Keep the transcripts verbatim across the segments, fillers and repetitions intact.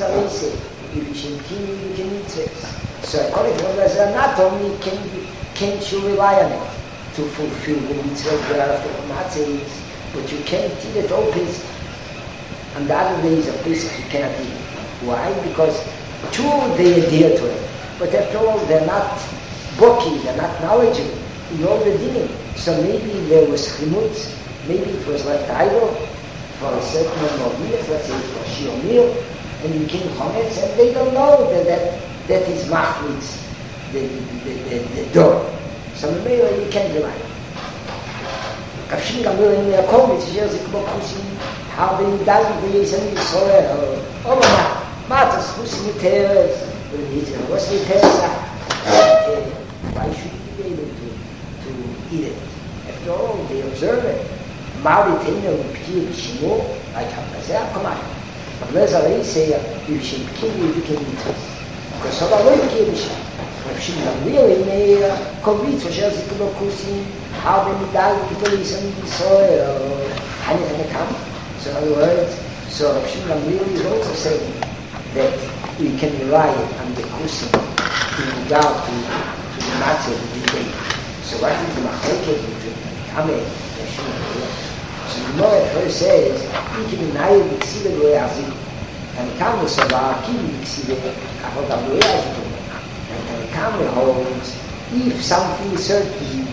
as I say, if you should continue to mitzvahs. So according to Rabbi Elazar, not only can, can't you rely on it to fulfill the mitzvahs that are for matzahs, but you can't eat it all Pesach. And the other days of Pesach you cannot eat it. Why? Because true, they adhere to it, but after all, they're not booky, they're not knowledgeable in all the dinim. So maybe there was chimutz, maybe it was left idle for a certain number of years, let's say for shiur meal, and you came chometz, and they don't know that that, that is machmitz, the, the, the, the door. So maybe you can't rely. Kafshin gamur in the komitz, she's a kubokusin, how they doesn't be sending soil, or oh, matas chusin teres, what's the teres? Why should you be able to, to eat it? After all, they observe it. Mali teiner p'kir b'shimo, like HaKazeh, come on. But let's already say, you should p'kir you can eat it. Because so I won't p'kir b'shimo. But if you don't really know, konvitz, what she's a kubokusin, how they medal, people listen to the soil, honey and the camp. So in other words, so Rav Shimon really is also saying that we can rely on the kusim in regard to, to the matzah of the day. So what is the machleket between Kame and Rav Shimon? So the Gemara first says, "Iki b'nayim b'ksive lo yazik." And Kame savar ki b'ksive avod lo yazik. And Kame holds if something is certain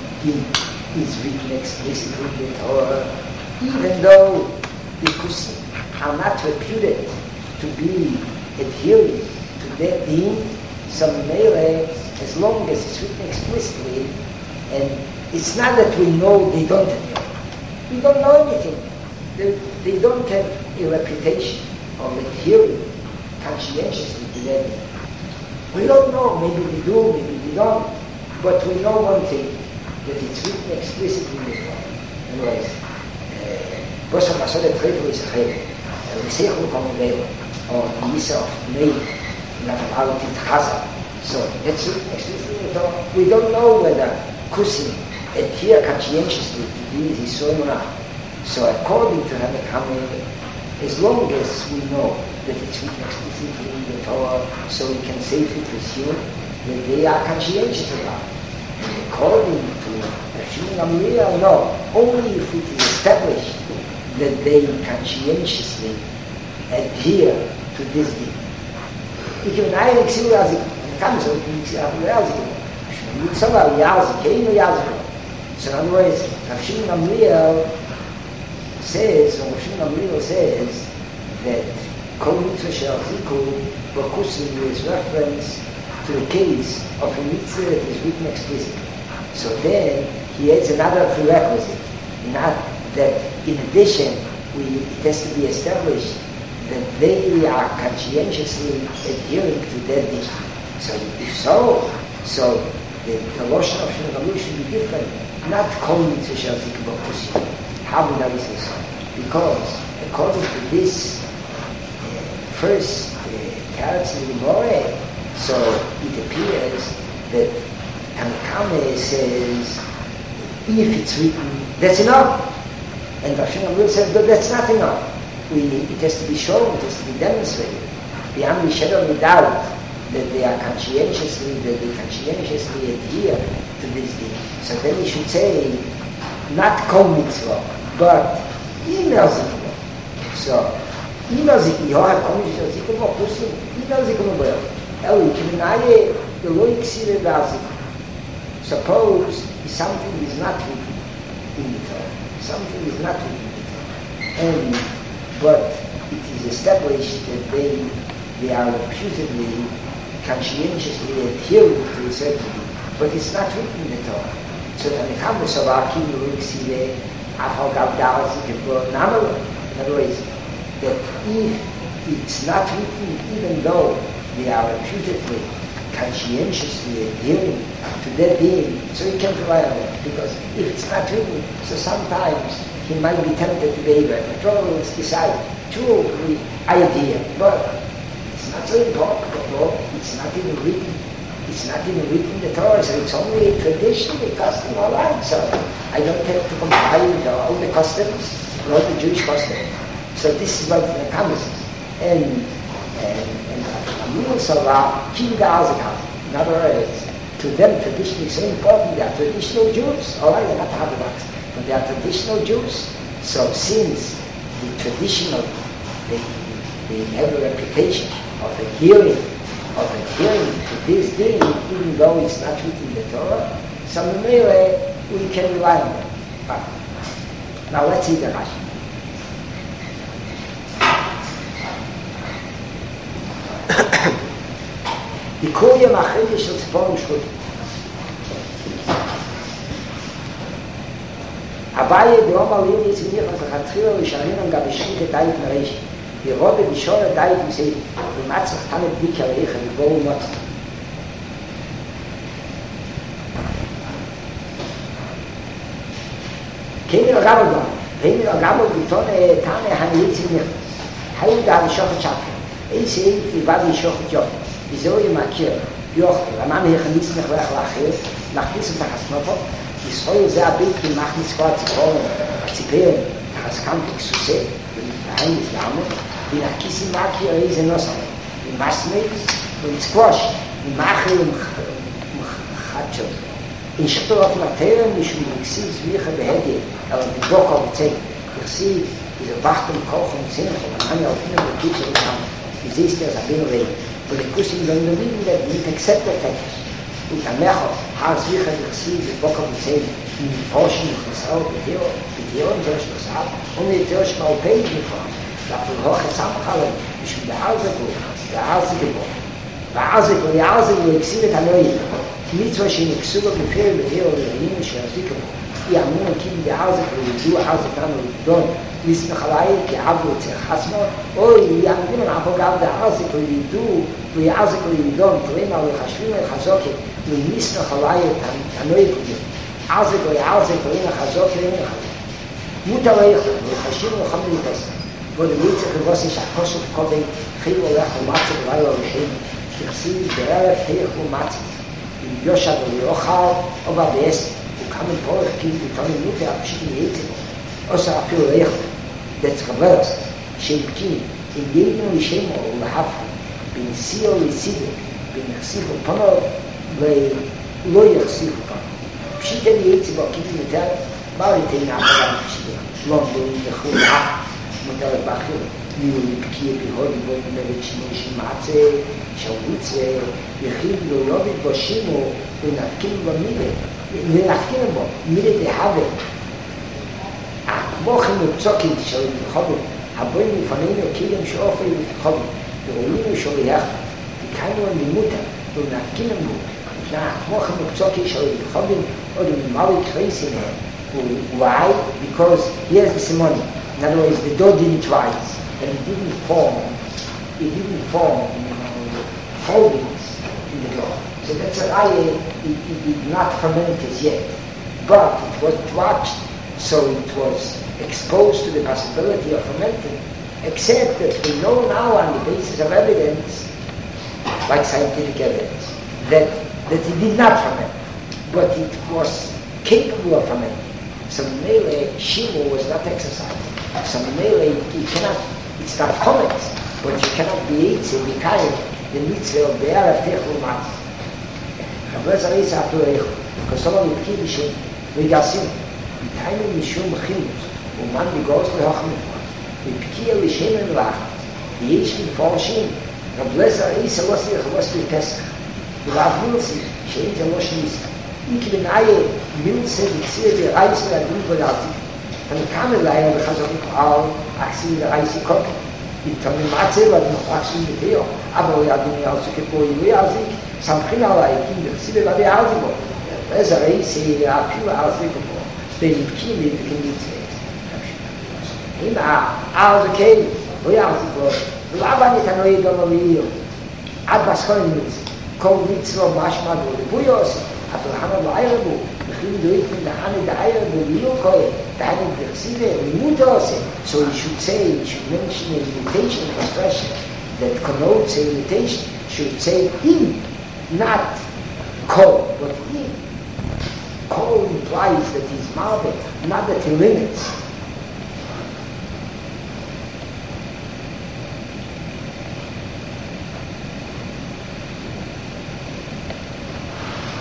is written explicitly in the Torah, even though the kusim are not reputed to be adhering to their deen, some meire, as long as it's written explicitly, and it's not that we know they don't adhere. We don't know anything. They, they don't have a reputation of adhering conscientiously to their deen. We don't know, maybe we do, maybe we don't, but we know one thing, that it's written explicitly in the Torah. Anyways, Bosha Masolet Trefu is a chayv. We say who come away, or the Yisa of Meir, not about it Chazal. So that's explicitly. We don't know whether Kusim adhere conscientiously to these Yisroel or not. So according to Hanekame, as long as we know that it's written explicitly in the Torah, so we can safely presume that they are conscientious about it. And according to Rav Shimon Gamliel, no, only if it is established that they conscientiously adhere to this deen. Ich bin eigentlich so, als ich kann so, ich habe als ich nicht so war, ja, als ich kein ja, so in other words, Rav Shimon Gamliel says, Rav Shimon Gamliel says that Kol Mitzvah Shel Ziku B'Kusim is reference to the case of a mitzvah that is written explicitly. So then he adds another prerequisite, not that in addition, we, it has to be established that they are conscientiously adhering to their deen. So if so, so the, the Lashon of Shimon Gamliel should be different, not Kol Mitzvah Shel Ziku B'Kusim. How would I say so? Because according to this uh, first character in the Gemara, so it appears that Hanekame says, if it's written, that's enough. And Rav Shimon Gamliel says, but that's not enough. We, it has to be shown, it has to be demonstrated. Beyond the shadow of a doubt that they are conscientiously, that they conscientiously adhere to this deen. So then we should say, not kol mitzvah, but email zikvah. So, email zikvah, yohar kol mitzvah zikvah, kusim, email zikvah. Eli, kiminaye, the lo yiksire dazik. Suppose something is not written in the Torah. Something is not written in the Torah. And, but it is established that they, they are reputedly, conscientiously adhering to a certain thing. But it's not written in the Torah. So, the Hanekame Savaki, lo yiksire, afal gav dazik, in other words, that if it's not written, even though they are reputedly, conscientiously adhering to their deen, so he can't rely on it. Because if it's not written, so sometimes he might be tempted to be able. The trouble is decide, true, we, I adhere, but it's not so important at all. It's not even written. It's not even written in the Torah, so it's only a tradition, a custom, all right. So I don't have to comply with all the customs, all the Jewish customs. So this is what the comes. And and, and Aminu Salah, King Gazakah. In other words, to them tradition is so important. They are traditional Jews. All right, they're not Orthodox, but they are traditional Jews. So since the traditional, they, they have a reputation of adhering, of adhering to this thing, even though it's not written in the Torah, so maybe we can rely on them. But now let's see the Rashi. Die Koje machide של צפון ושחוט. אביי דרום על ידי צניח לחתחילה ושערים גם בשחית את דייט מרש. ירודה בשור דייט מסי ומצח תמת דיקה ואיך ובואו מוצא. כן ירגב גם, ואין ירגב ביטון תנא הנאי צניח. היו דה לשוחת שקר. איזה אין לבד לשוחת יופי. וזהו ימכיר, יוכל, למה מהכניס נכלך לאחר, מכניס את החסנופו, ישראל זה הבית ומכניס כל הציפור, הציפר, החסקם כסוסה, ומתבהים לפלאמו, ונכיס עם מכיר איזה נוסע, ומסמץ, ומצקוש, ומאחר ומחדשו. אין שפר אוף מטרם, משום מקסיב זביחה בהדיה, אבל בדוקו בצק, יחסיב, איזה בכתם כוח ומצינך, ומאני אלפינו בקיצר לכם, וזה יסתר זבין רעי. but the question is in the meaning that we accept the text. Und am Mecho, Haas Wicha Dechsiv, the Book of the Same, in the portion of the Sau, the Teo, the Teo, and Josh Rosal, only the Teo Shmal Pei before. Da für Hoch et Samachalem, ich bin der Alzeko, der Alzeko, der Alzeko, der Alzeko, der Alzeko, der Alzeko, Mitzvah shein iksuba b'fir b'hir l'yim she'azikah yamun kim de'azik v'yidu azik anu l'don nismechalai ki'avu tzechasmo oy yamun apogav de'azik v'yidu v'yazik v'yidon t'rima v'chashvim v'chazoke v'nismechalai t'anoy k'yim azik v'yazik v'yina chazoke v'yina chazoke muta v'yichla v'chashvim v'cham v'yitas v'od v'yitzach v'vosish ha'kosov kodei chil v'lech v'matzah v'layla v'shim שתחסיד בערב תיך ומצית יושע ולאוכל או בבאס וכמה פורך כאילו תונים יותר פשוט נהייתם עושה אפילו איך דצחברס שהבקים אם יינו לשמו ולהפו בין סיו לסידק בין יחסיכו פנו ולא יחסיכו פנו פשוט נהייתם בו כאילו יותר מה ריתן העבודה פשוט שלום בין יחו לאח מותר לבחיר ליו לבקיר בהוד בו נמדת שינוי שמעצה שהוביצה יחיד לא לא מתבושימו ונתקים בו מילה ונתקים בו מילה דהבה כמו כן מוצוקים של חובים הבוים לפנינו כאילו שאופי וחובים ורואים שולח וקיינו לימותה ונתקים בו כמו כן מוצוקים של חובים עוד ממלא קרייסים why? Because here's the simony. In other words, the dough didn't rise and it didn't form it didn't form foldings in the dough. So that's why it, it did not ferment as yet. But it was watched, so it was exposed to the possibility of fermenting, except that we know now on the basis of evidence, like scientific evidence, that, that it did not ferment, but it was capable of fermenting. So Mele, Shimu was not exercised. So Mele, you cannot, it's not comet, but you cannot be Eitze, be kind, the mitzvah of the Arab Techul Matz. Chabez Aris Atu Eichu, because some of the Kibishim, we gasim, we time in Mishum Chimus, and man begos lehochmit, we Pkia Lishem and Lach, the Eish in Forshim, Chabez Aris Alosi Chabos Pesach, the Rav Milsi, Shein Zalosh Nisa. Ich bin eine Milze, die Xie, die Reise, der Grünverlatik. Dann kam er leider, und ich habe gesagt, oh, Axi, der Reise kommt. Ich habe mir Matze, weil ich noch Axi mit dir. Aber ich habe mir also gepohen, wie er sich, Samchin allein, ich bin der Xie, weil er sich kommt. Das ist eine Reise, die er viel ausweg gepohen. Denn ich bin mit der Milze. Immer, also kein, wo er sich kommt. Du aber nicht an euch, aber wie ihr. Ad was können wir jetzt? Komm mit so, Maschmal, wo ihr seid. אבל החנה בערבו, בכלים דויק מן החנה בערבו, ולא קורא, דהנה דרסיבה, לימוד עושה. So you should say, you should mention a limitation of expression that connotes a limitation, should say in, not call, but in. Call implies that he's marble, not that he limits.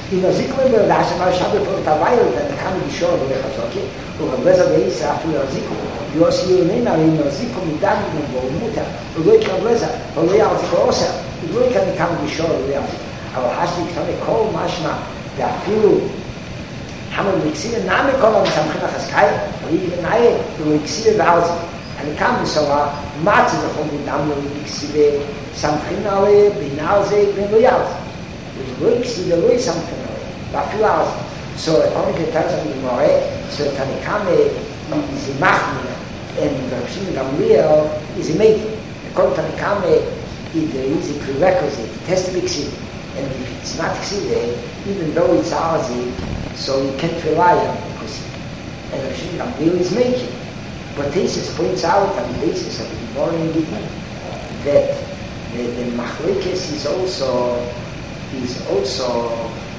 In der Sikun der Rashi mal Shabbat for the while that the Kami Bishor the Chazoki, or the Blazer the Isa after the Sikun, you are seeing in the Sikun in David and Muta, or look at Blazer, or Real Zikosa, you look at the Kami Bishor Real. Our Hashik Tane call Mashma, the Afilu, Hamel Mixia, Name Kolam Samkhina Haskai, or even I, the Mixia Vowsy. And the Kami Sawa, Martin of the Damu Mixide, Samkhina, Binaze, Binoyaz. Works in the way something a few hours. So only the tells me more, so Tanikame is a Mahmir and Rashim Gamliel is a maker. According to Tanikame, it is a prerequisite, it has to be exceeded. And if it's not exceeded, even though it's ours, so you can't rely on it because and Rashim Gamliel is making. But Tesis points out on the basis of the morning that the, the Machlekes is also is also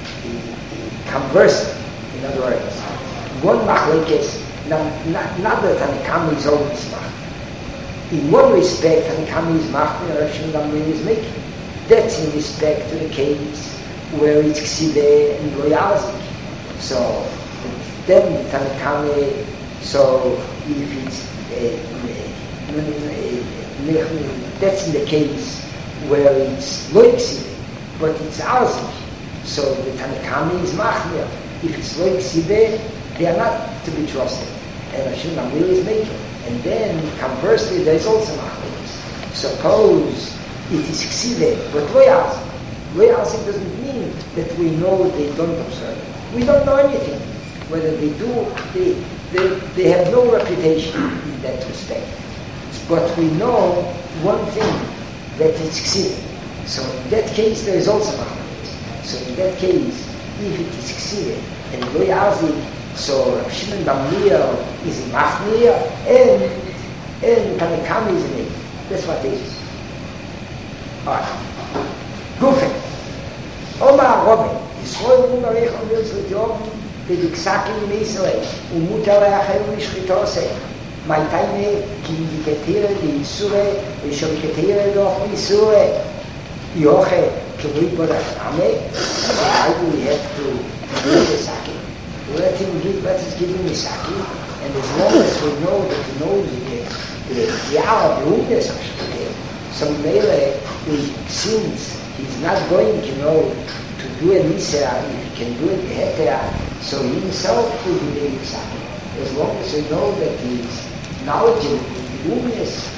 conversant. In other words, one machlekes, not, not, not that Tanakama is always mach. In one respect, Tanakama is mach, and Rashim Gamliel is making. That's in respect to the case where it's kside and loyazik. So then Tanakama, so if it's uh, uh, that's in the case where it's loyazik. But it's ours. So the Tanakami is Machmir. If it's like Sibeh, they are not to be trusted. And Rashim Gamliel is making. And then, conversely, there is also Machmir. Suppose it is Ksibeh, but Loyaz. Loyaz doesn't mean that we know they don't observe. We don't know anything. Whether they do, they, they, they have no reputation in that respect. But we know one thing, that it's Ksibeh. So in that case, there is also Machmir. So in that case, if it is succeeded and Loyazik, so Rav Shimon Gamliel is in Machmir and and Tanakami is in it. That's what it is. Alright. Gufen. Omar Robin. Yisroel Umarech Omir Zlityom Pediksakim in Israel. Umutar Reachem Mishchitose. My time ki indiketere di Yisure Vishomiketere doch Yisure. Yoche, Kibri Bodachame, why do we have to give the sake? Let him give, let us give him the sake, and as long as we know that he knows the the hour of Rudes, so Mele, since he's not going, you know, to do a Nisa, if he can do it, Heter, so he himself will be the sake. As long as we know that he's knowledgeable in the Rudes,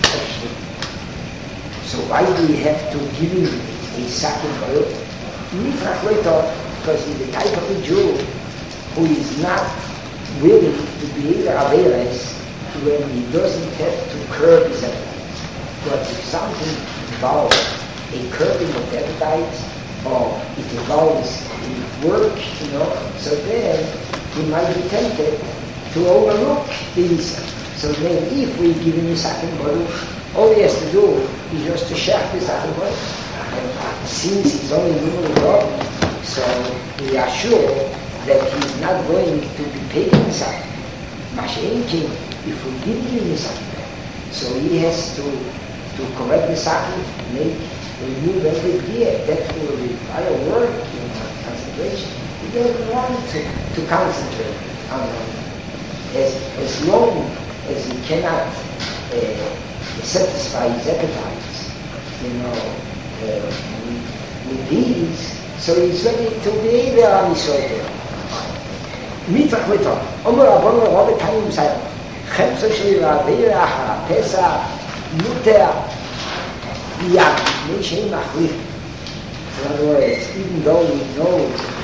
so why do we have to give him a second oil? Mifrach later, because he's the type of a Jew who is not willing to be either Averes when he doesn't have to curb his appetite. But if something involves a curbing of appetite, or it involves work, you know, so then he might be tempted to overlook these. So then if we give him a second bottle, all he has to do is just to share this second bottle. And since he's only doing God, so we are sure that he's not going to be paid in something. Mashenkin, if we give him the second, so he has to to correct the second, make remove every gear. That will require work, you know, concentration. He doesn't want to, to concentrate on it. As, as long as he cannot uh, satisfy his appetites, you know, uh, with, with these, so he's ready to be there on his way. Mitzvah Mitzvah. Omer Rabban Rabbi Taim Sayam. Chemso Shri Rabbi Raha Pesach Muter Yad Meishem Machlif. In other words, even though we know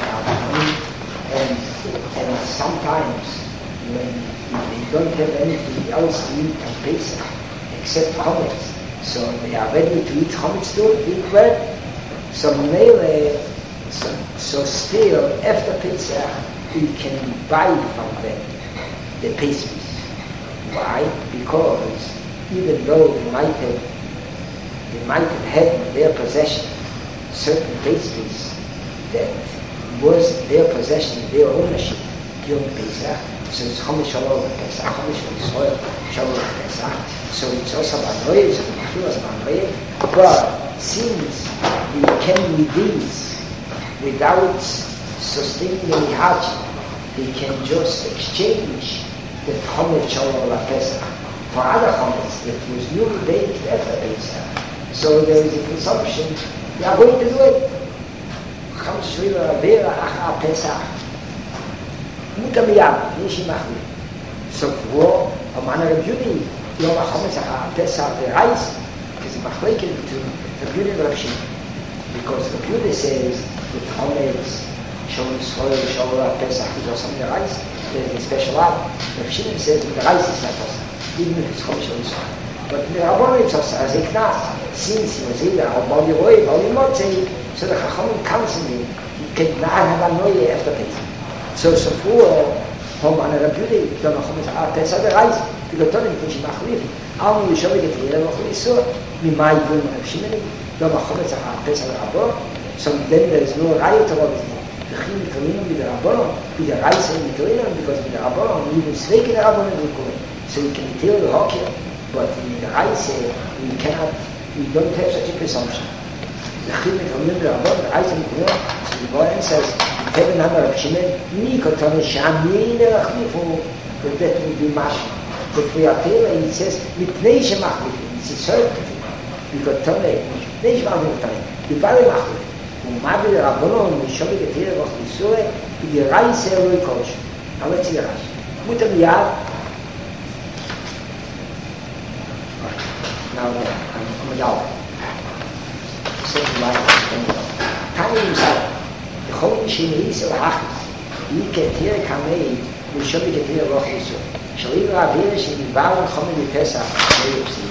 uh, and and sometimes when they don't have anything else to eat on Pesach except chametz, so they are ready to eat chametz too, eat bread. So Mele, so, so still after Pesach we can buy from them the pastries. Why? Because even though they might have they might have had in their possession certain pastries that was their possession, their ownership during Pesach, so it's Chomesh Shalom Pesach, Chomesh Yisrael Shalom Pesach, so it's also Banoye, so the Machshur is Banoye, but since we can with these without sustaining any hardship, they can just exchange the chometz shalom Pesach for other chometz that was newly baked after Pesach. So there is a presumption they are going to do it. Chometz shalom avera achar Pesach. Mutar miyad, yesh machli. So for a man of beauty, yom chometz achar Pesach the rice is a machlekes between the beauty and Rav Shimon. Because the beauty says the chometz shalom shalom Pesach is also the rice. There's a special art. Rav Shimon says the rice is not also, even if it's chometz shalom. But the Rabbanon it's also as a knas. Since he was either al bali roy, bali motzei, so the Chachamim constantly he could not have a noye after Pesach. So so for home on a beauty, the chometz achar Pesach the rice. The Gatonim teach machlif. Al mi yishov get here machlif. Mi mai yom Rav Shimon. The chometz achar Pesach Rabbanon. So then there is no raya to what is it. The chim mitolin with the Rabbanon, with the rice and mitolin, because with the Rabbanon even sveik the Rabbanon will go in. So you can tell the hockey, but in the rice we cannot. We don't have such a presumption. The chim mitolin with the Rabbanon, the rice and mitolin. So the Goyen says, "Heaven under Rav Shimon, mi kotan shamin erachlifu." But that will be mashma. But for Yatela, he says, "Mitnei shemachlif." It's a certain thing. Because Tone, mitnei shemachlif Tone. The very machlif. ומעביד רבנו משום כתיר וחליסוי יראי סרוי קודש. Now let's see the Rashi. Mutar miyad. Now I'm a yal. Second line. Tani himself. Chol shini yisel hachis. Yi ketir kamei משום כתיר וחליסוי. שליב רעביר שנדבר לחומר בפסח ויופסי.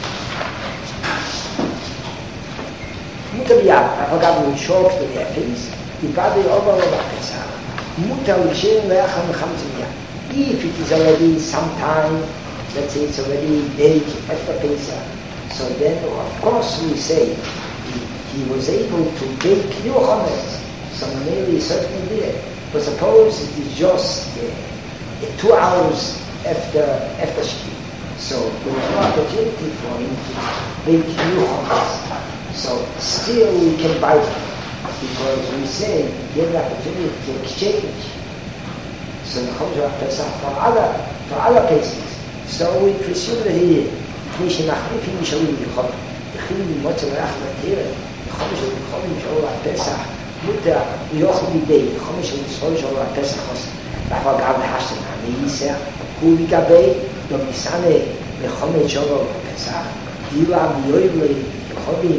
Mutar miyad, I forgot we choked the apples, the body over over Pesach. Mutar l'shem le'acham l'chamtzim miyad. If it is already sometime, let's say it's already baked after Pesach, so then of course we say he, he was able to bake new chometz, so maybe certainly did. But suppose it is just uh, uh, two hours after after Shkir, so there was no opportunity for him to bake new chometz. So still we can buy it because we say we have the opportunity to exchange. So the Chometz of Pesach for other for other places. So we presume that he did. If we machlif him shalom yichol, the chilul motzei le'ach v'tira, the Chometz of Chometz of Pesach, mutar yochel b'dei, the Chometz of Yisrael of Pesach was. Therefore, God hashem ha'meisah hu v'gabei do misane the Chometz of Pesach. Dila miyoyvlei v'chovim.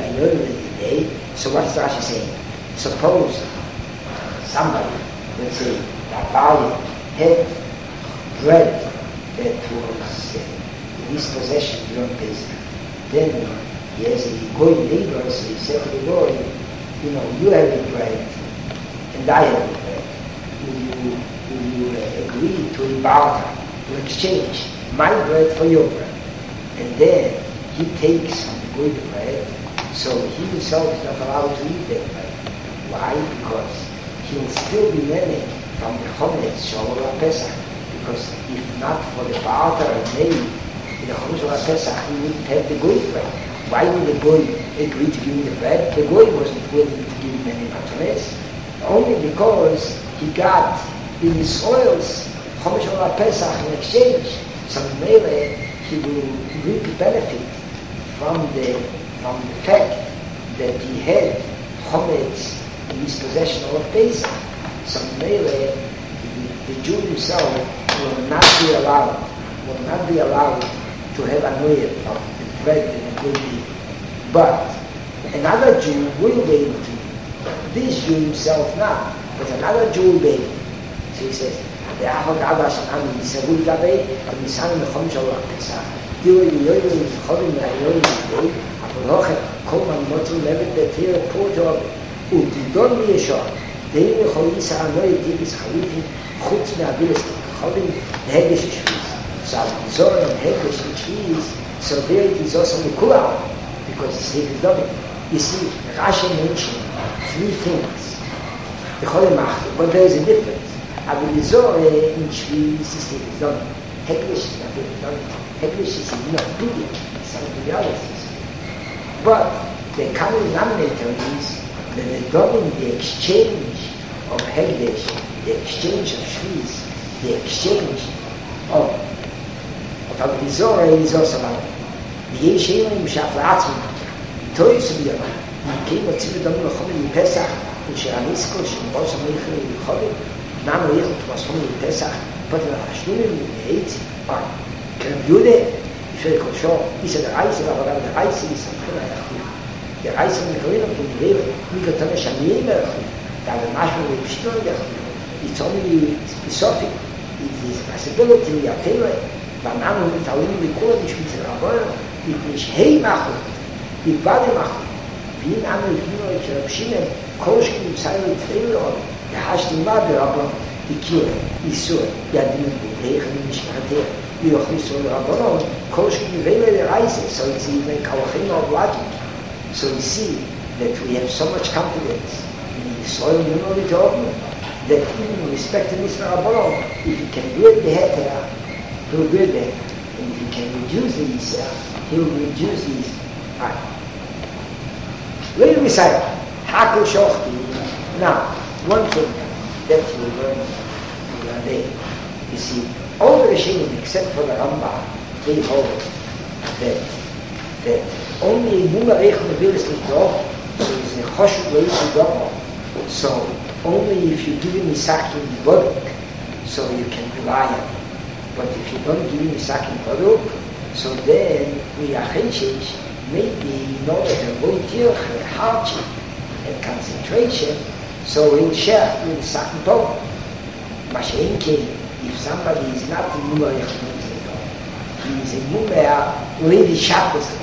So what is Rashi saying? Suppose somebody, let's say, that Bali had bread that was uh, in his possession during Pesach. Then he has a goy neighbor, so he said to the goy, you know, you have the bread and I have the bread. Will you, will you uh, agree to a barter, to exchange my bread for your bread? And then he takes from the goy the bread. So he himself is not allowed to eat that bread. Why? Because he will still be learning from the chometz shalom Pesach. Because if not for the barter made in the chometz shalom Pesach, he wouldn't have the goy bread. Why would the goy agree to give him the bread? The goy wasn't willing to give him any matanes. Only because he got in his soils chometz shalom Pesach in exchange. So maybe he will reap the benefit from the from the fact that he had chometz in his possession of Pesach. So maybe the, the Jew himself will not be allowed, will not be allowed to have a noyed of the bread and a good deed. But another Jew will be able to. This Jew himself not, but another Jew will be able to. So he says, the Achot Abba Shanami Yisavul Gabei, and Nisan Mechom Shalom Pesach. Dioi Dioi Yicholim Nayoyi Yidei, Apoloche, Koman Motu Levet Betir Porto, Utidon Yeshua, Dei Mechol Yisa Anoy Tibis Chalifim, Chutz Me'abilis Cholim, Hegesh Shviz. So Zor and Hegesh Shviz, so there it is also Mekuah, because it's Hegesh Domin. You see, Rashi mentioned three things. The Cholim Machli, but there is a difference. Aber die Zohre in Shviz ist Hegesh Domin. Hegesh is not Hegesh Domin. Hegesh is not Biggie, it's something realities. But the common denominator is that the Domin, the exchange of Hegdesh, the exchange of Shviz, the exchange of of Avizora is also about the Yeshayim Shaf Latzim, Toys of Yama, he came with Tzivit Dom Lachom Pesach, in Sheranisko, Shembosa Meichel Yichol, Nam Yichel Tmashom Pesach, but in Hashnunim, the eight are Kerbude, Shel Kosho, he said the Reise, but the Reise is a Kula, the Reise in the Korean of the Lev, Mikotana Shamim, that the National Shtur, it's only philosophic, it is possibility, we are tailored, but now we tell you we call it Shmitzer Rabban, it is Hey Machut, it Bade Machut, wie in Amel Kino, ich Rab Shimon, Koshkin, im Seil, Tfeilor, der Hashtim Bade Rabban, die Kire, Isur, Yadim, Leichen, Mishkater, wie auch Isur Rabban, Koshkin, Vele, der Reise, so it's even Kawachim of logic. So you see that we have so much confidence in the soil, you know, the job, that even in respect to Mister Rabban, if you can do it, the Hetera, he will do it, and if you can reduce these, uh, he will reduce these. Right. Little Messiah, Hakel Shochti. Now, one thing that you learn today, you see, all the Rishonim, except for the Rambam, they hold that, that only Mumarech Mevilis L'Tov, so it's a Choshev L'Yis L'Dom. So, only if you give him Isakim Boduk, so you can rely on him. But if you don't give him Isakim Boduk, so then we are Cheshish, maybe in order to avoid hardship and concentration, so he'll share with Isakim Boduk. Mashenke, if somebody is not in Mumarech Mevilis L'Tov, he is in Mumarech Lady Shabbos L'Tov.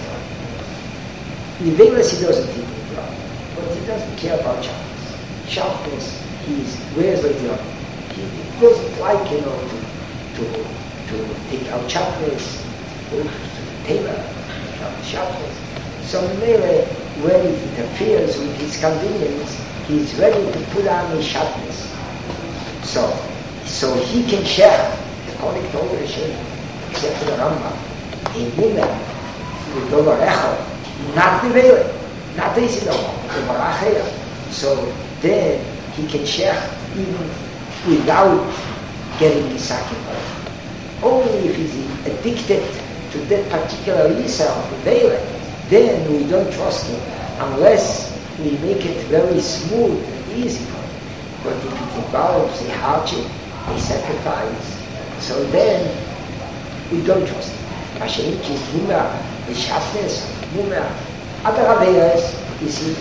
In Vegas he doesn't think of God, but he doesn't care about Shabbos. Shabbos, he's wears the job. He doesn't like, you know, to to to take out Shabbos, to tailor Shabbos. So maybe when it interferes with his convenience, he's ready to put on his Shabbos. So, so he can share, according to all the Rishonim, except for the Rambam, a woman with Dover Echel, not the Vele, not the Isidore, the Barachaya. So then he can share even without getting his sakin. Only if he's addicted to that particular Isa of the Vele, then we don't trust him unless we make it very smooth and easy for him. But if it involves a hardship, a sacrifice, so then we don't trust him. Mashenki is Mumah, the Shafnes, Mumah, other Averas, you see,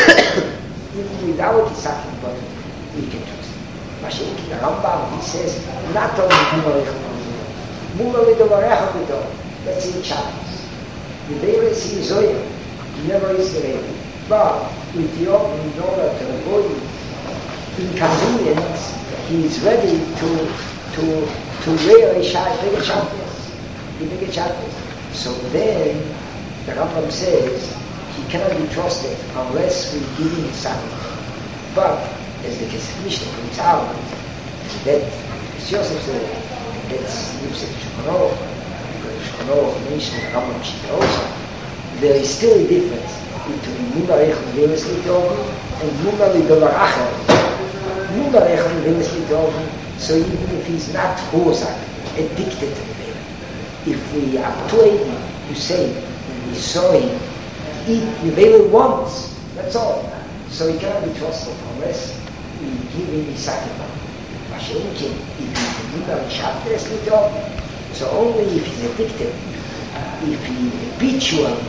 even without the sakin, but we can trust him. Mashenki, the Rambam, he says, not only Mumah Mumah, Mumah with the Varecha with the, that's in Shabbos. The Veres he is Zoya, he never is the Veres. But with the open in order to avoid inconvenience, he is ready to to to wear a Shabbos, the bigger Shabbos. So then, the Rambam says, he cannot be trusted unless we give him something. But, as the Mishnah points out, that Yosef said, that's Yosef Shkonoch, because Shkonoch mentioned the Rambam Shkonoch, there is still a difference between Mumarech Mevilis L'Tov and Mumar L'Dovar Acher. Mumarech Mevilis L'Tov, so even if he's not Chozak, addicted to the Vele, if we are too able to say, when we saw him eat the Vele once, that's all. So he cannot be trusted unless we give him his sacrifice. Mashenkin, if he's a Mumar Shabbos L'Tov, so only if he's addicted, if he habitually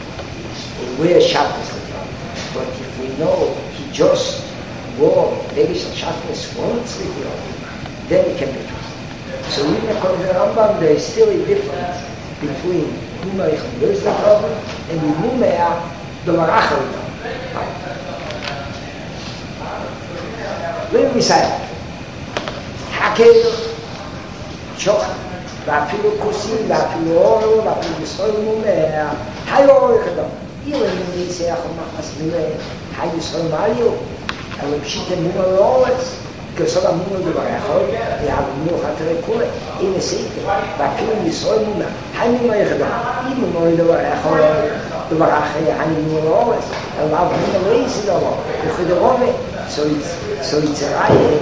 wears Shabbos L'Tov. But if we know he just wore Vegas Shabbos once L'Tov, then he can be trusted. So even according to the Rambam, there is still a difference between Mumar Mevilis L'Tov and the Mumar Dovar Acher L'Tov. When we say, Hakel, Shoch, ואפילו כוסים, ואפילו אורו, ואפילו ישראל מומר, היו אורך אדם. אילו אני ניסה יכול מחסמים להם, היו ישראל מליו, אבל פשיטה מומר לאורץ, כסוד המומר דבר יכול, והמומר חתרי כולה, הנה סייטה, ואפילו ישראל מומר, היו אורך אדם, אם מומר דבר יכול, דבר אחר, היו מומר לאורץ, אבל מומר לא ייסי דבר, וכדי רובה, so it's, So it's a riot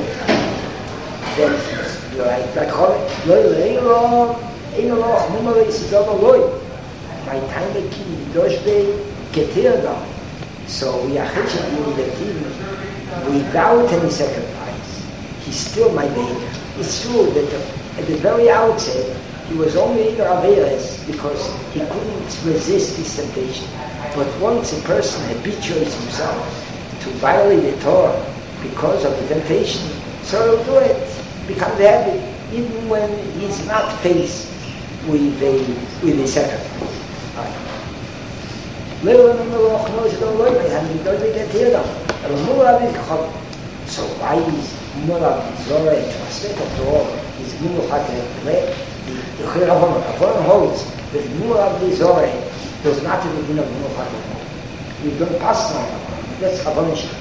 that, like, like, loy, leilo, eino loch, nummer is it over loy. My time they keep the doshbe, ketirda. So we are hitching in the team without any sacrifice. He's still my baby. It's true that at the very outset, he was only in Averes because he couldn't resist this temptation. But once a person habituates himself to violate the Torah because of the temptation, so he'll do it, becomes a habit, even when he's not faced with a, with a sacrifice. So why is Murav Zorah translated to all? Is Muruchat the Chiravonon? Avonon holds that Murav Zorah does not have the din of Muruchat. We don't pass on. That's Avonon Shik.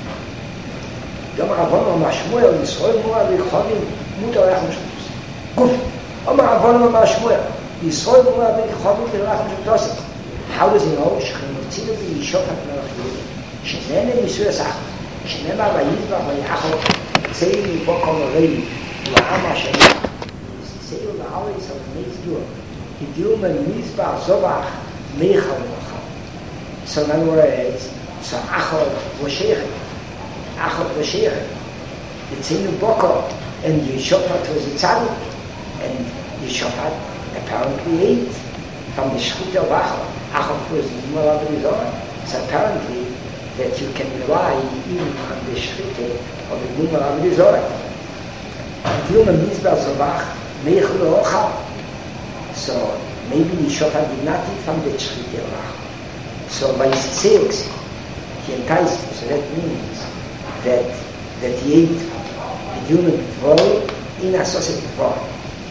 Yom Avonon Mashmuel Yisrael Murav Yichovim Mutar Racham Shemtos. Good. Yom Avonon Mashmuel Yisrael Murav Yichovim Racham Shemtos. How does he know? Shechemotzilu Yishofat Melech Yehuda. Shenene Yisrael Sach. שנאמר ויזבח ויחד צאי מבוקר לריב לעם השני צאו לארץ על בני סדור הגיעו ממזבח זובח מיכל ומחל. So in other words, so Achod was Shechet. Achod was Shechet. Yitzinu Bokor and Yeshofat was a tzaddik, and Yeshofat apparently ate from the Shechut of Achod. Achod was the Gemara of the Zohar. So apparently that you can rely even on the Shechita of the Gemara of the Zohar. Until the Mizbah Zobach Meichel Ochal. So maybe Yeshofat did not eat from the Shechita of Achod. So by his tzeus, he enticed him. So that means that that he ate the human dvorim in associated dvorim.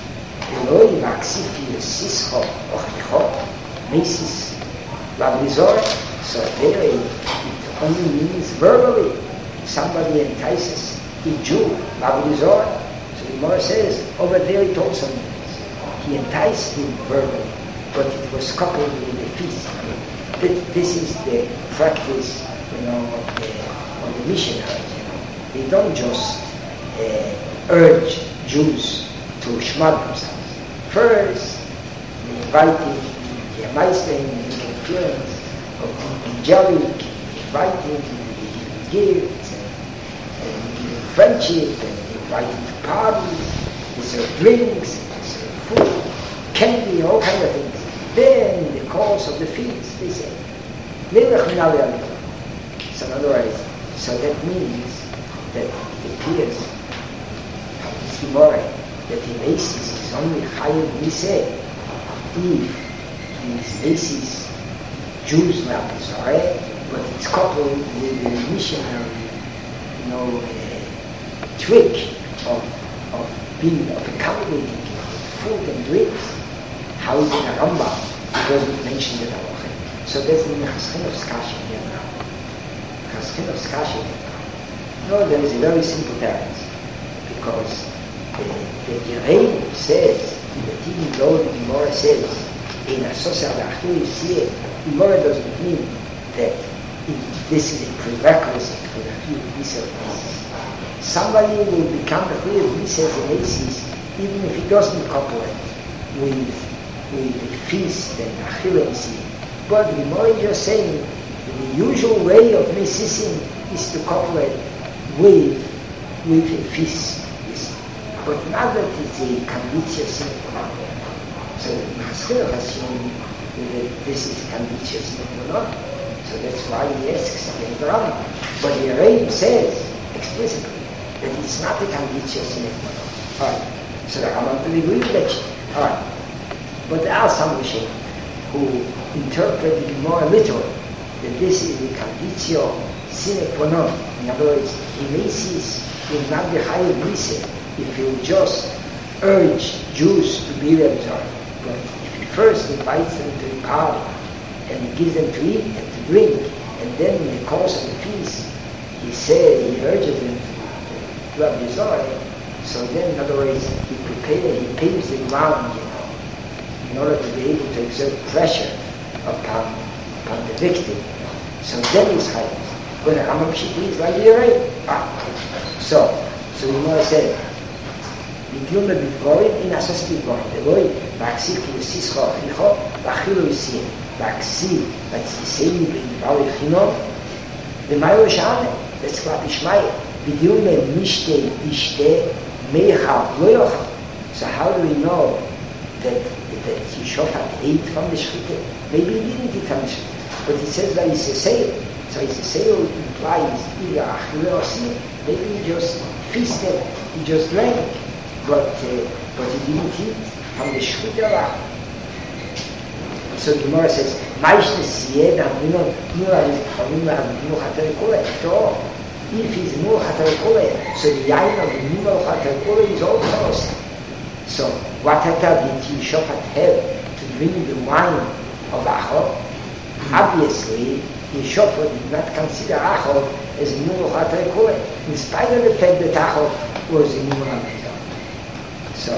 Eloi Maksifi Sischo Ochlicho Mesis Labrizor. So there it only means verbally. Somebody entices a Jew, Labrizor. So the Gemara says over there it also means he enticed him verbally, but it was coupled with a feast. This is the practice, you know, of the, of the missionaries. You know, they don't just uh, urge Jews to shmad themselves. First, they invite him to the Meister in the interference of the angelic, invite him to give gifts and, and give him friendship, and invite him to parties, they serve drinks, they serve food, candy, all kind of things. Then, in the course of the feast, they say, Melech Minali Aliyah. So in other words, so that means that it appears from this Gemara that the basis is only Chayav Niseh if these basis Jews now Israel, but it's coupled with the missionary, you know, uh, trick of of being of accommodating food and drinks. How is it a Rambam? It wasn't mentioned in Halacha. So there's the Chaschin of Skashi here now. Chaschin of Skashi here now. No, there is a very simple difference. Because the, the Yereim says, that even though the Gemara says, in Asosia L'Achil Yisrael, Gemara doesn't mean that it, this is a prerequisite for the Achil Yisrael. Somebody will become the Achil Yisrael in Aces even if he doesn't cooperate with with the feast and achilas. But the Gemara is just saying that the usual way of mesisim is to cooperate with with a feast. But not that it's a conditio sine qua non. So the Master has shown that this is conditio sine qua non. So that's why he asks again the Rambam. But the Rebbe says explicitly that it's not a conditio sine qua non. Alright. So the Rambam will agree with that. Alright. But there are some Rishonim who interpret the Gemara literally, that this is the conditio sine qua non. In other words, Emesis will not be higher Nise if he will just urge Jews to be Rebzar. But if he first invites them to the party, and he gives them to eat and to drink, and then in the course of the feast, he says, he urges them to do Rebzar, so then in other words, he prepares, he paves the ground, you know, in order to be able to exert pressure upon, upon the victim. So then he's highest. But the Rambam Shiti is like you're right. Ah. So, so the Gemara said, Vidyuma b'dvorim in asas b'dvorim. Eloi, v'aksiv ki yisischa achicho, v'achilu yisiyem. V'aksiv, v'atzisei b'dvali chino, v'mayo shame. That's what Ishmael. Vidyuma mishte ishte meichav loyochav. So how do we know that that Yeshofat ate from the shchita? Maybe he didn't eat from the shchita, but it says that it's a sale. So it's a sale implies either achile or siyem. Maybe he just feasted, he just drank, but uh, but he didn't eat from the shchita. So the Gemara says, "Ma'ishne siyed amino nura amino amino chater kole." So if he's no chater kole, so the yain of the nura chater kole is also. So what did Yeshofat have to drink the wine of Achor? Obviously, Yeshofat did not consider Achor as a nura chater kole, in spite of the fact that Achor was a nura amino. So,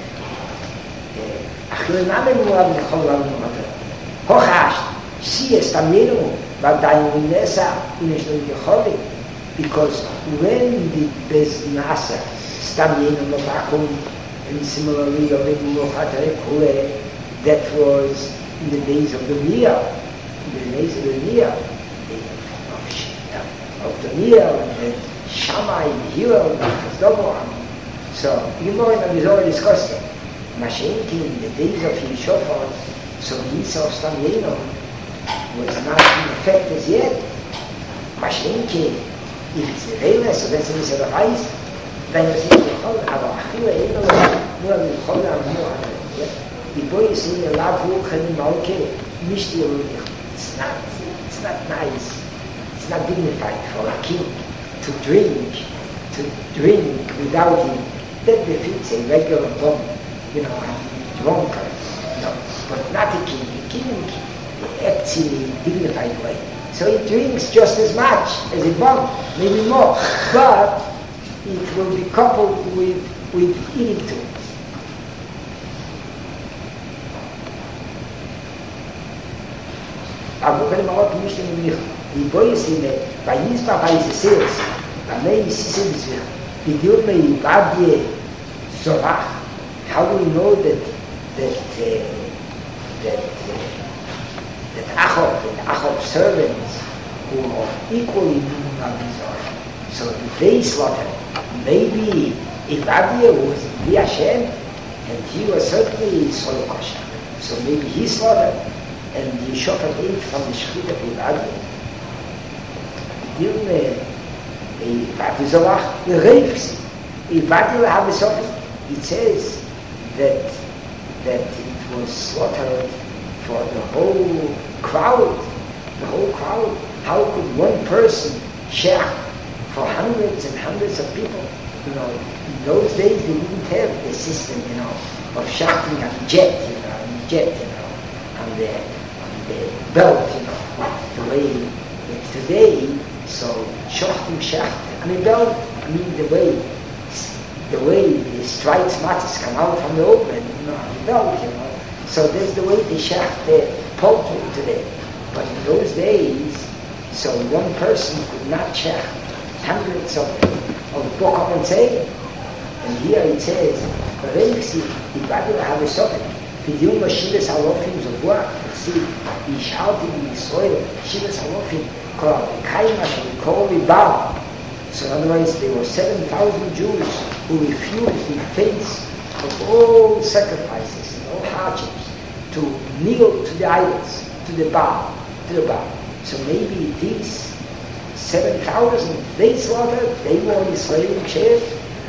Achor name nura amino. Hochash, she is taminu, but dainunesa inishnu yecholi, because when the Bez Nasa staminu novakum, and similarly of Emuchatare Kule, that was in the days of the Mia, in the days of the Mia, of the Mia, and the Shammai, the Hillel, and the Chazdoboam. So, you know, and we've already discussed it. Mashenki, in the days of Yeshofat, so Yisa of Stamyeno was not in effect as yet. Mashenki, if it's a Vela, so that's a Misa of Ice, then you say, aber Achille Eino, nur mit Chola am Moa. Die boy say, Lav Ruchen Malke, nicht die Ruch. It's not, it's not nice. It's not dignified for a king to drink, to drink without him. That befits a regular bomb, you know, a drunkard. No, but not a king. A king acts in a dignified way. So he drinks just as much as a bomb, maybe more. But it will be coupled with, with eating too. Aber wenn man auch nicht in mich, die Boye sind, bei Yisba, bei Yisseels, bei mir Yisseels, die Dilme Ibadie Zorach, how do we know that that uh, that uh, that Achor, that Achor servants who are equally Nunamizor, so if they slaughter, maybe Ibadie was Bi Hashem, and he was certainly Solokosha, so maybe he slaughtered, and the Yeshofat ate from the Shechita of Ibadie. Dilme Ibadie Zorach, the Reifs, Ibadie Lahabesofit. It says that that it was slaughtered for the whole crowd, the whole crowd. How could one person share for hundreds and hundreds of people? You know, in those days they didn't have the system, you know, of shouting on jet, you know, on jet, you know, on the on the belt, you know, the way that today. So shachtim shacht, I mean belt, I mean the way. The way the stripes matzahs come out from the open, you know, on the belt, you know. So that's the way they shaft the poultry today. But in those days, so one person could not shaft hundreds of of bokam and say. And here it says, "Reiksi ibadu havesotet vidiyum shivas halofim zovua." See, he shouted in Israel, "Shivas halofim kol kaima shel kol libam." So in other words, there were seven thousand Jews who refused in face of all sacrifices and all hardships to kneel to the idols, to the Baal, to the Baal. So maybe these seven thousand, they slaughtered, they were Israeli shared.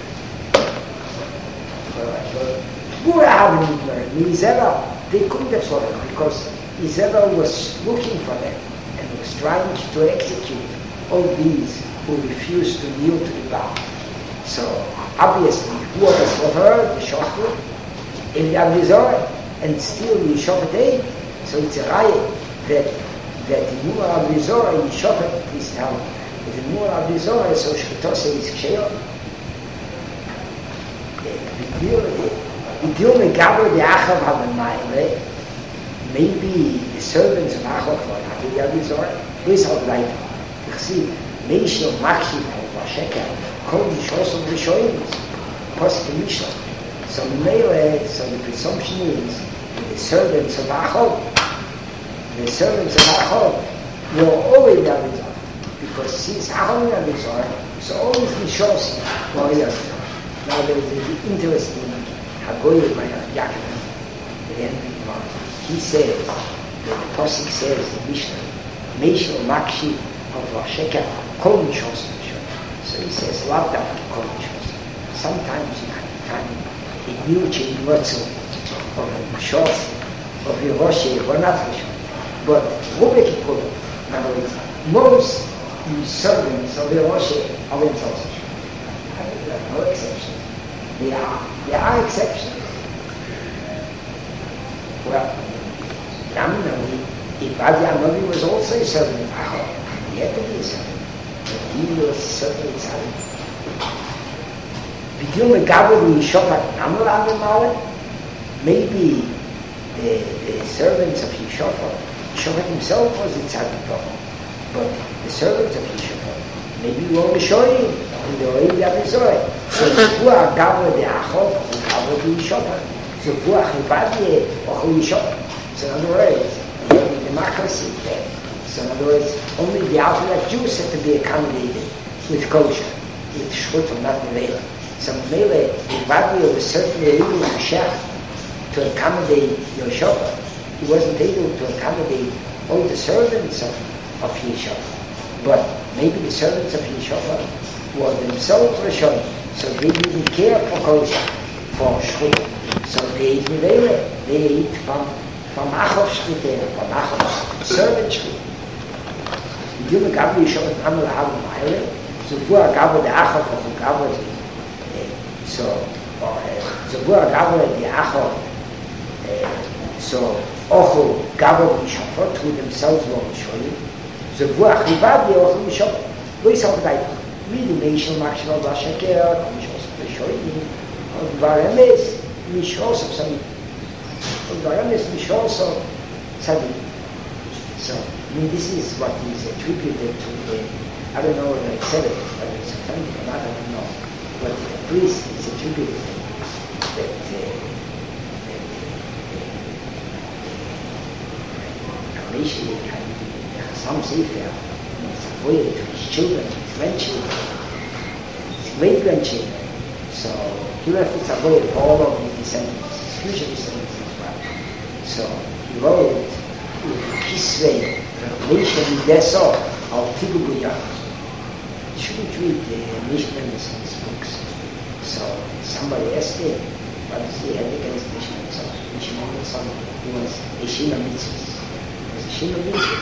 They couldn't have slaughtered because Izebel was looking for them and was trying to execute all these who refused to kneel to the Baal. So obviously, who was the slaughterer? The Shachar, in the Avizor, and still the Yeshofat ate. So it's a riot that that the Mura Avizor and Yeshofat is now. The Mura Avizor, so Shkutose is Ksheon. The deal with Gabor the Achav Havamayre, maybe the servants of Achav were not the Avizor. This is like, you see, Meishel Machshiv of Sheker, Kol Mishos of Rishoyim, Posik Mishnah. So Mele, so the presumption is the servants of Achol, the servants of Achol were always Arizar, because since Achol and Arizar, so always Mishos were Arizar. Now there is an interesting Hagoy by Yaakov, the end of the month. He says, the Posik says in Mishnah, Meishel Makshi of Vasheka, Kol Mishos. So he says, love that Kol Mishos. Sometimes you can find a new chain Wurzel of a Mishos, of a Roshi, or not Mishos. But Rubik Kol, in other words, most servants of the Roshi are themselves Mishos. There are no exceptions. There are, there are exceptions. Well, Ramnavi, Ibadi Amavi was also a servant of Achor. He had to be a servant. But he was certainly a servant. B'dil Megabel Yishofat Namel Avimale, maybe the, the servants of Yishofat, Yishofat himself was a tzaddik, but the servants of Yishofat, maybe were Mishoyim, and they were in the Avizoy. So Vuah Gabel the Achor, Gabel the Yishofat. So Vuah Ibadi or Yishofat. So in other words, you have democracy there. So in other words, only the Orthodox Jews have to be accommodated with kosher, with shchut and not nevela. So nevela, the value of a certain illegal shach to accommodate your shofar. He wasn't able to accommodate all the servants of, of Yeshua. But maybe the servants of Yeshua were themselves Rishonim, so they didn't care for kosher, for shchut. So they ate nevela, they ate from from Achov Shchuteh, from Achov servant Shchuteh. You give a Gabri Yishofat Namel Ahavim Ma'ile, so Vuah Gabri the Achov of the Gabri, so, so Vuah Gabri the Achov, so Ocho Gabri Yishofat, who themselves were Rishonim, so Vuah Chivad the Ocho Yishofat. Lo Yisofat Ayt, really Meishel Machshel Vasheker, Mishos Rishonim, Varemes, Mishos of some Varamis Mishos of Tzaddik. So, I mean, this is what is attributed to the, I don't know whether I said it, but it's authentic or not, I don't know. But at least it's attributed that Rameshi had some Sefer, it's a way to his children, his grandchildren, his great-grandchildren. So, he left it a way for all of his descendants, his future descendants. So he wrote Kisvei, Revelation Deso, of Tibubuya. You shouldn't read the Mishnahs in his books. So somebody asked him, what does he have against Mishnahs? So Mishnahs, he was a Shina Mitzvahs. He was a Shina Mitzvahs.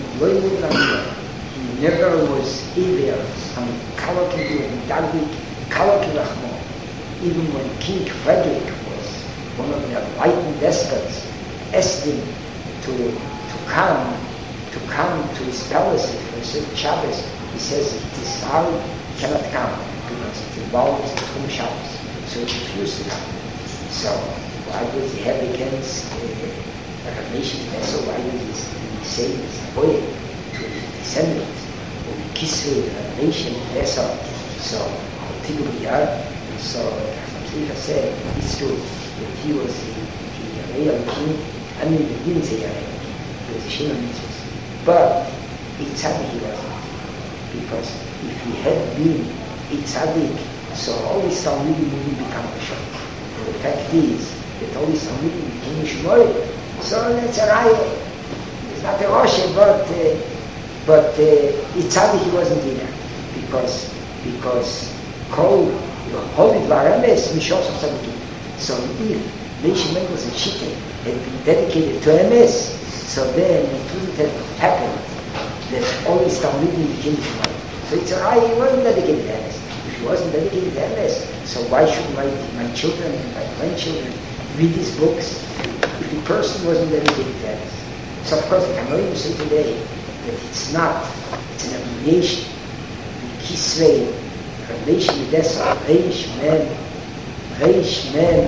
He never was evil. I mean, Kalakidu and Dagvik, Kalakirachmo. Even when King Frederick was one of the enlightened despots, asked him to to come to come to his palace for certain Shabbos. He says Tisal cannot come because it involves the Tchum Shabbos, so he refused to come. So why does he have against the Rameshi's vessel? Why does he say this boy to his descendants? Or Kisvei Rameshi's vessel? So Tigubiyar. So Tzvika said it's true that he was the, the real king. I mean, he didn't say Yarei, he was a Shina Mitzvahs. But a tzaddik he wasn't. Because if he had been a tzaddik, so all his Talmudim wouldn't become Rishon. The fact is that all his Talmudim became Shmoyim. So that's a raya. It's not a Rosh, but uh, but uh, a tzaddik he wasn't either. Because, because Kol, Holy Dvarames, Mishos of Tzaddikim. So if Moshe Mendelssohn Shittim had been dedicated to M S, so then it wouldn't have happened that all his Talmudim became Shmoyim. So it's a raya, he wasn't dedicated to M S. If he wasn't dedicated to M S, so why should my, my children and my grandchildren read his books if the person wasn't dedicated to M S? So of course, I can only say today that it's not, it's an abomination. Kisvei, relation with this, Reish Men, Reish Men,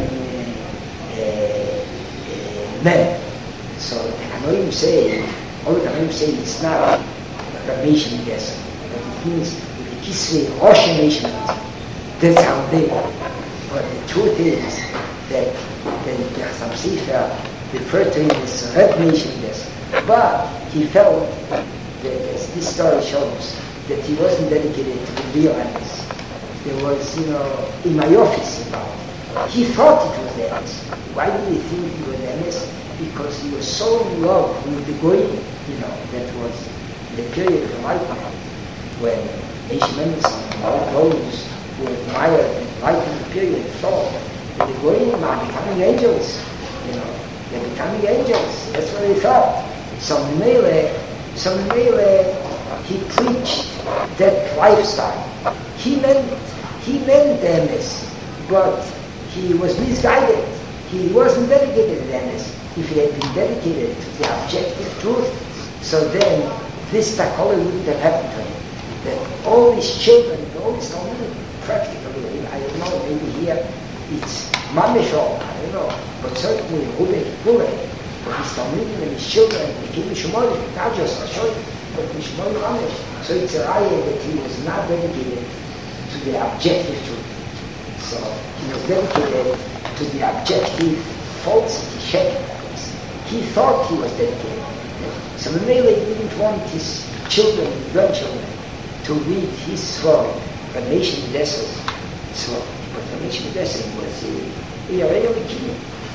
Men. So the Kanoim say, all the Kanoim say it's not a relation with this, but it means with the Kisvei Rosh Nation. That's how they are. But the truth is that the Chassam Sofer referred to him as Red Nation, yes. But he felt that, as this story shows, that he wasn't dedicated to the real Emes. There was, you know, in my office involved. He thought it was Emes. Why did he think it was Emes? Because he was so in love with the Goyim, you know, that was the period of enlightenment when Moshe Mendelssohn and all those who admired the enlightenment period thought that the Goyim are becoming angels, you know, they're becoming angels. That's what they thought. So Mele, so Mele, he preached that lifestyle. He meant, he meant Emes, but he was misguided. He wasn't dedicated to Emes. If he had been dedicated to the objective truth, so then this Takole wouldn't have happened to him. That all his children, all his Talmudim, practically, I don't know, maybe here it's Mameshol, I don't know, but certainly Rubek Pule, but his Talmudim and his children became Mishmolim, not just Rashoy, but Mishmolim Mamesh. So it's a raya that he was not dedicated to the objective truth. So he was dedicated to the objective falsity, shekel. He thought he was dedicated. So Mele didn't want his children and grandchildren to read his story, the nation Desert story. But the nation Desert was a real king.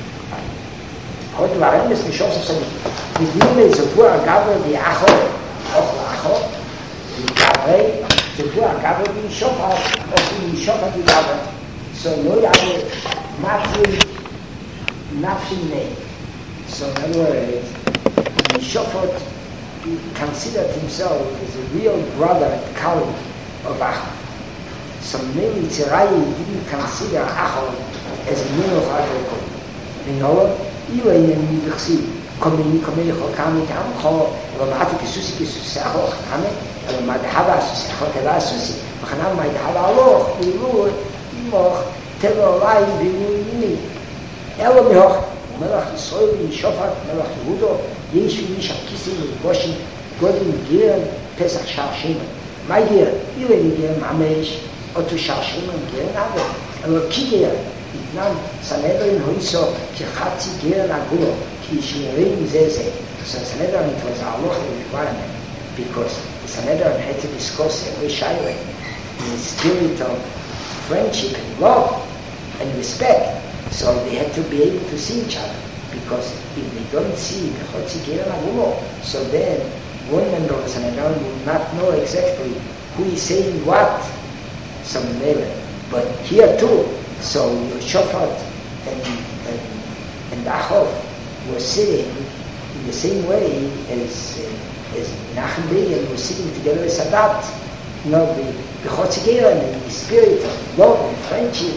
Heute war eines geschossen, so mit ihm ist so Agabe die Acho, auch Acho, die Gabe, so Agabe die Schofa, auch die Schofa die Gabe. So nur eine Matri, Nafshin. So in other words, Shofot considered himself as a real brother and colleague of Achor. So maybe Tzirayi didn't consider Achor as a man of Achor. You know, you are in the Midrashim. Komini, komini, chokami, kamcho, v'mati kisusi, kisusi, achor, chame, v'madhava, susi, achor, teva, susi, v'chanam, madhava, aloch, v'ilur, imoch, teva, olai, v'ilur, imi. Elo mihoch. מלך ישראל וישופט, מלך יהודו, יש ומיש הכיסים ולבושים, גודל גירן, פסח שער שמן. מה גירן? אילן גירן ממש, אותו שער שמן גירן אבא. אבל כי גירן, התנם סנהדרין הויסו כחצי גירן הגולו, כי שירים זה זה. So Sanhedrin, it was our local requirement, because the Sanhedrin had to discuss every shaila in the spirit of friendship and love and respect. So they had to be able to see each other, because if they don't see the Chotzikiran Agumo, so then one member of the Sanhedrin will not know exactly who is saying what. So but here too, so Shofat and and, and Achov were sitting in the same way as uh, as Nachum Begin was sitting together with Sadat. You know, the the Chotzikiran and the spirit of love and friendship.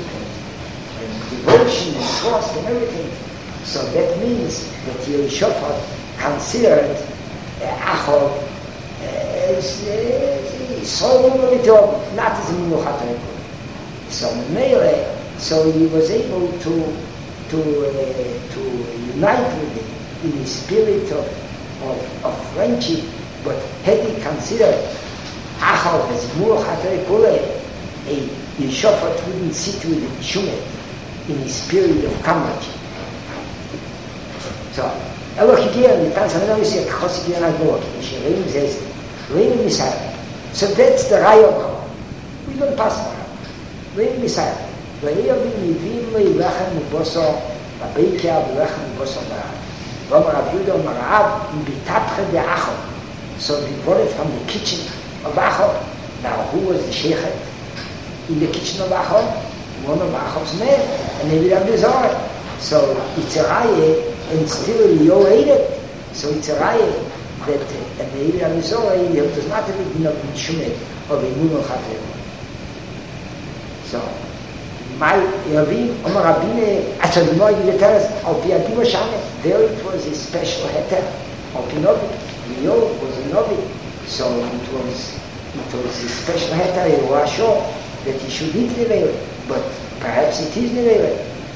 Devotion and trust and everything. So that means that Yehoshaphat considered Achor as so not as a Minuchat Rekul. So Mele, so he was able to to uh, to unite with him in the spirit of, of, of friendship. But had he considered Achor as Minuchat Rekul, a Yehoshaphat wouldn't sit with him Shumet in his spirit of comradeship. So, Elo Higia, the Tanzania is a Chosikian Agor, Shirim says, Reim Messiah. So that's the Rai of God. We don't pass on. Reim Messiah. Ve'er bin Yivim le'ilachem u'boso, v'beikia v'ilachem u'boso mara'ab. V'omar Abudo mara'ab, m'bitapche de'achor. So we brought it from the kitchen of Achor. Now, who was the Sheikhet in the kitchen of Achor? One of Achor's men, and maybe I'm bizarre. So it's a raya, and still you ate it. So it's a raya that, uh, and maybe I'm bizarre, he does not have a din of Mishumet of a Muno Chater. So, my Yavim, Omar Rabine, Atzadimoy, you tell us, Al Piadimo Shane, there it was a special heter, Al Pinovi, Leo was a Novi. So it was, it was a special heter, he was sure that he should eat the veil. But perhaps it is Nivele.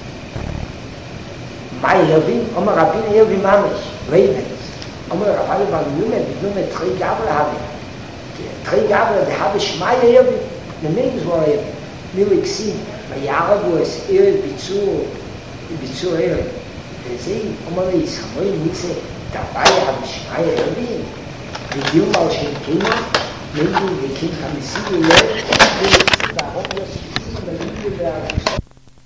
My Yavim, Omar Rabin Yavim Mamish, Ravens. Omar Rabin Ban Yumet, Yumet, Tri Gabra Havi. Tri Gabra, the Havi Shmaya Yavim. the names were Milixin, Mayarabus, Ir Bitsu, Bitsu Ir. They say, Omali Samoy Nitse, Tabaya, Shaya Rabin, the Dilma Shenkina, maybe they came from the city there, the homeless, the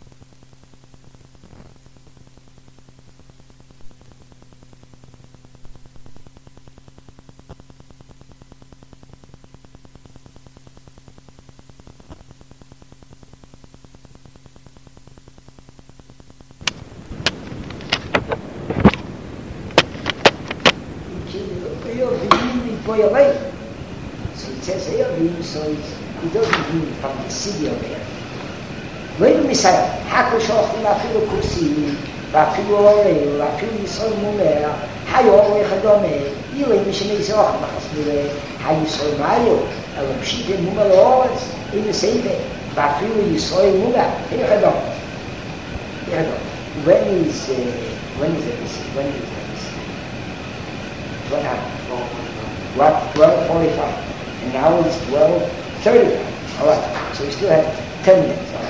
away. So it says here, so it doesn't mean from the city of there. When we say, Hakushoch Lafilu Kusi, Lafilu Ore, Lafilu Yisol Mumer, Hayo Rechadome, Ile Mishnezor, Machasmire, Hayisol Mayo, Alapshite Mumer Ores, in the same day, Lafilu Yisol Mumer, Rechadome. When is, uh, when is it? When is it? What happened? What, twelve forty-five, and now it's twelve thirty-five. All right, so we still have ten minutes. All right.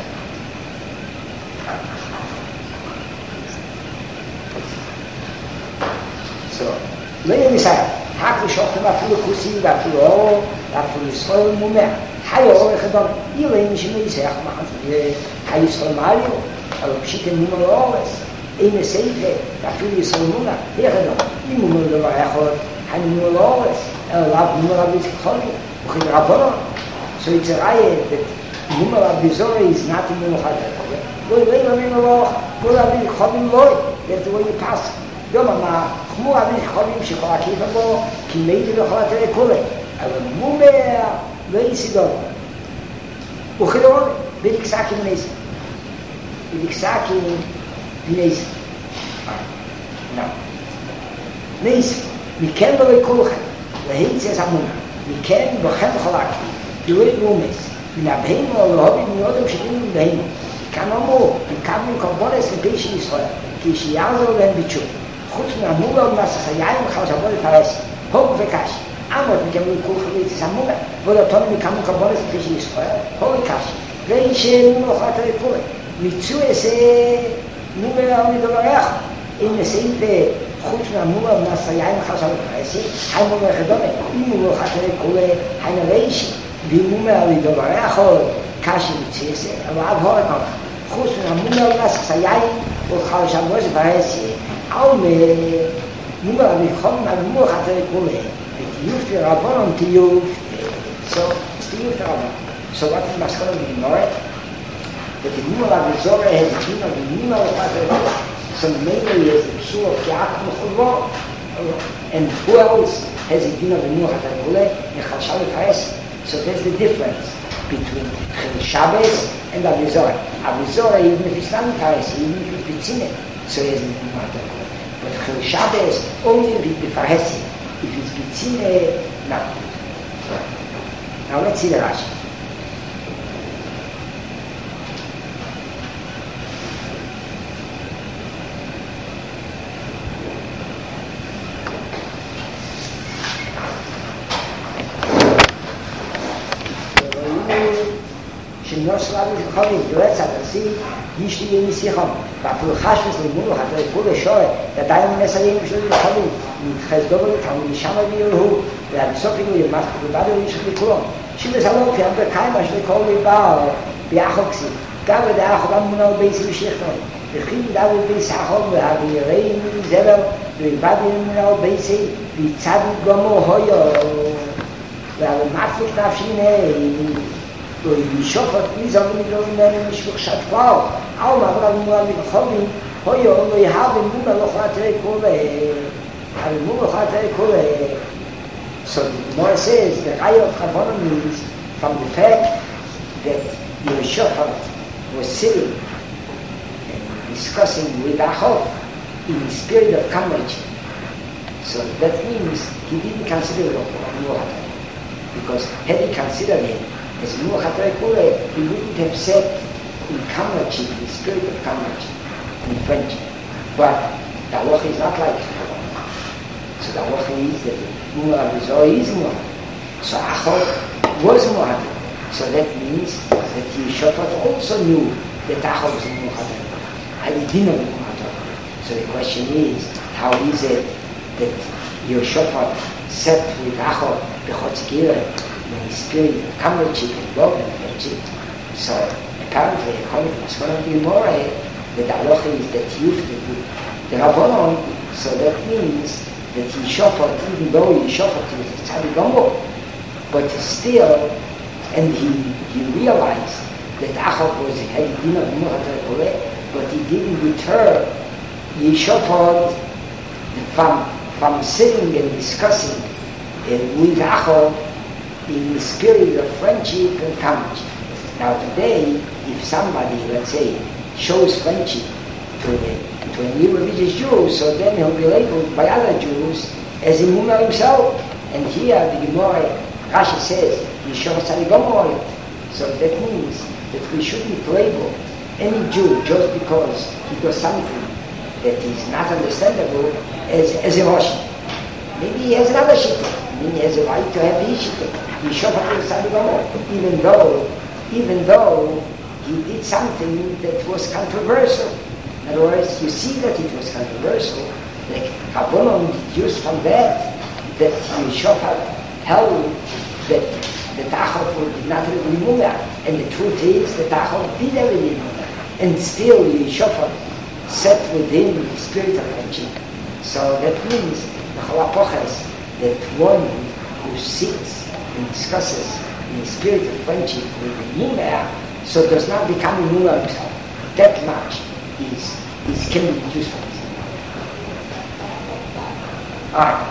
So, later we say, Haku Shochem Afilu Kusi, Afilu O, Afilu Yisrael Mumer, Hayo Orechadon, Ile Mishimei Seach Mahat, Hayo Yisrael Mario, Alapshite Mumer Ores, Eine Seife, Afilu Yisrael Mumer, Herechadon, Imumer Dova Echot, Hayo Mumer Ores, Lab Numar Abizcholi, Uchid Rabbanon. So it's a riot that Numar Abizore is not in the Muchat. Go away, Ramiro, go Abizcholim Loy. That's the way you pass. Yomama, Chmu Abizcholim, Shekha Kifabo, Kimeidi Lochat Kule. Aber Mumer, Leisidor. Uchidor, Bidiksaki Nesi. Bidiksaki Nesi. Now, Nesi, Mikembo Kulchan. והיא צייס המונה, מכן בוחן חלקי, יורד רומס, מן הבהימו להוביל מיודם שקימו מבהימו. כאן אמרו, מקבלים קורבונס לפי של ישראל, כי שיעזור להם ביצ'ו. חוץ מהמולה ומסך היין וחלשבו לפרס, הוג וקש. עמוד מקבלים כל חבי צייס המונה, ולאותנו מקבלים קורבונס לפי של ישראל, הוג וקש. ואין שמונה אוכלת הרפורת. מיצו איזה מולה ומדוברך, אם נסעים חוץ מהמולה ומסך היין וחלשבו לפרס, היינו מחדומה, אם הוא לא חתרי כולה, היינו ראשי, ואם הוא אומר לי דבר יכול, קשי מצייסה, אבל אב הורת ממך, חוץ מהמולה ומסך היין, וחל שבוע שפרסי, על מולה וחום מהמולה חתרי כולה, ותיוף לרבונם תיוף, so, תיוף לרבונם. So what is Maskala Gemara? That the Mula Vizora has a king of the Mula Vizora, so mainly is the Psu of Kiak Mechulvo, and who else has a din of the Nuach HaTarkule and Chal Shabbat Haes? So there's the difference between Chil Shabbos and Avizor. Avizor, even if it's not Haes, even if it's Pitzine, so he has a Nuach HaTarkule. But Chil Shabbos, only if it's B'Farhesi. If it's Pitzine, no. Now let's see the Rashi. שנוס רבי זכורים, יועץ הדרסי, יש לי מסיכם, ואפילו חשבס לימונו, חתרי כולה שוי, ידיים ונסיים שלו זכורים, מתחז דובר לתלמוד ישמה ויורהו, והבסוף יגו ימח ובאדו וישך לכולם. שיבס הלוקי, אמבר קיימה שלכל ליבר, ביחוקסי, גם ודאחו גם מונעו בייסי ושכנוי, וכי דאו בייס החום, והבירי זבל, ובאדי מונעו בייסי, ויצדי גומו הויו, והמפליק נפשיני, und die Schofert, die sagen, die Leute nennen mich für Schatfau. Auch mal, aber nur mit Chobin, heute, und wir haben nur noch eine Kohle. Aber nur noch eine Kohle. So, the Gemara says, the Raya of Chavonim means, from the fact that the Schofert was sitting and discussing with Achov in the spirit of comradeship. So that means he didn't consider it because had he considered it as Nuach HaTarkule, he wouldn't have said in comradeship, the spirit of comradeship, in friendship. But the halacha is not like that. So the halacha is that Nuach HaTarkule is Nuach. So Achor was Nuach. So that means that Yehoshaphat also knew that Achor was in Muhammad. And he didn't know Muhammad. So the question is, how is it that Yehoshaphat sat with Achor b'chotzkira when his spirit of comradeship and love and friendship? So apparently, according to one of the Gemara, the halacha is that Yufted with the Rabbanon. So that means that Yehoshaphat, even though Yehoshaphat was a tzaddik gomor, but still, and he, he realized that Achor was had dinner Muhammad, but he didn't deter Yehoshaphat from from sitting and discussing uh, with Achor in the spirit of friendship and comradeship. Now today, if somebody, let's say, shows friendship to a, to a new religious Jew, so then he'll be labeled by other Jews as Imuna himself. And here the Gemara, Rashi says, Yeshua Tzaddik Gomor. So that means that we shouldn't label any Jew just because he does something that is not understandable as, as a Rosh. Maybe he has another shitah. Maybe he has a right to have his shitah. Yeshua Tzaddik Gomor. Even though even though he did something that was controversial. In other words, you see that it was controversial. Like Rabbanon deduced from that that Yehoshaphat held that the Achor did not have Limuna, and the truth is that Achor did have Limuna, and still Yehoshaphat set within the spirit of friendship. So that means the Chalapoches, that one who sits and discusses in the spirit of friendship with the Muna, so does not become a Muna himself. That much is, is can be used for this. Alright.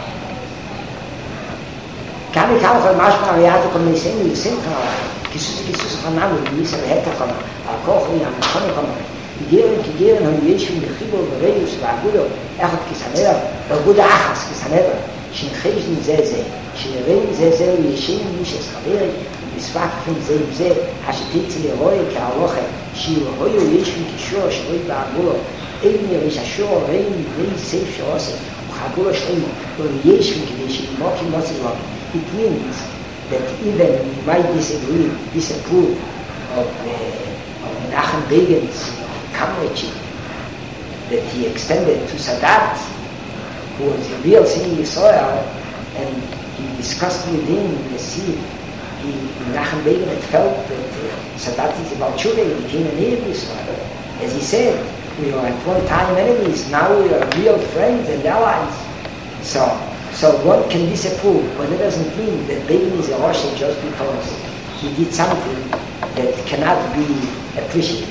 Kann ich auch ein Maschmal Ariate kommen, ich sehe nicht, ich sehe nicht, Kisus, Kisus, von Namen, wie ist er hätte kommen, aber kochen, ja, man kann kommen. Gegehren, gegehren, haben wir schon die Chibur, Bereus, Vagudo, er hat Kisanera, Vagudo Achas, Kisanera, שנחישן זה זה, שנראים זה זה, וישנים מי שסחברי, ובספקתם זה עם זה, השתיצי לרואי כהלוכה, שירואיו ישם כשור שרוי בעגולו, אין יריש השור ראים מבלי סייף שעושה, וחגולו שלמו, וישם כדי שילמוקים לא צלוק. It means that even we might disagree, disapprove of, uh, of Menachem Begin's comradeship that he extended to Sadat, who was a real singing Yisrael, and he discussed with him the seed. He, Menachem Begin had felt that uh, Sadat is about Tshuva, he became an heir of Yisrael. As he said, we were at one time enemies, now we are real friends and allies. So, so one can disapprove, but it doesn't mean that Begin is a Rosh just because he did something that cannot be appreciated.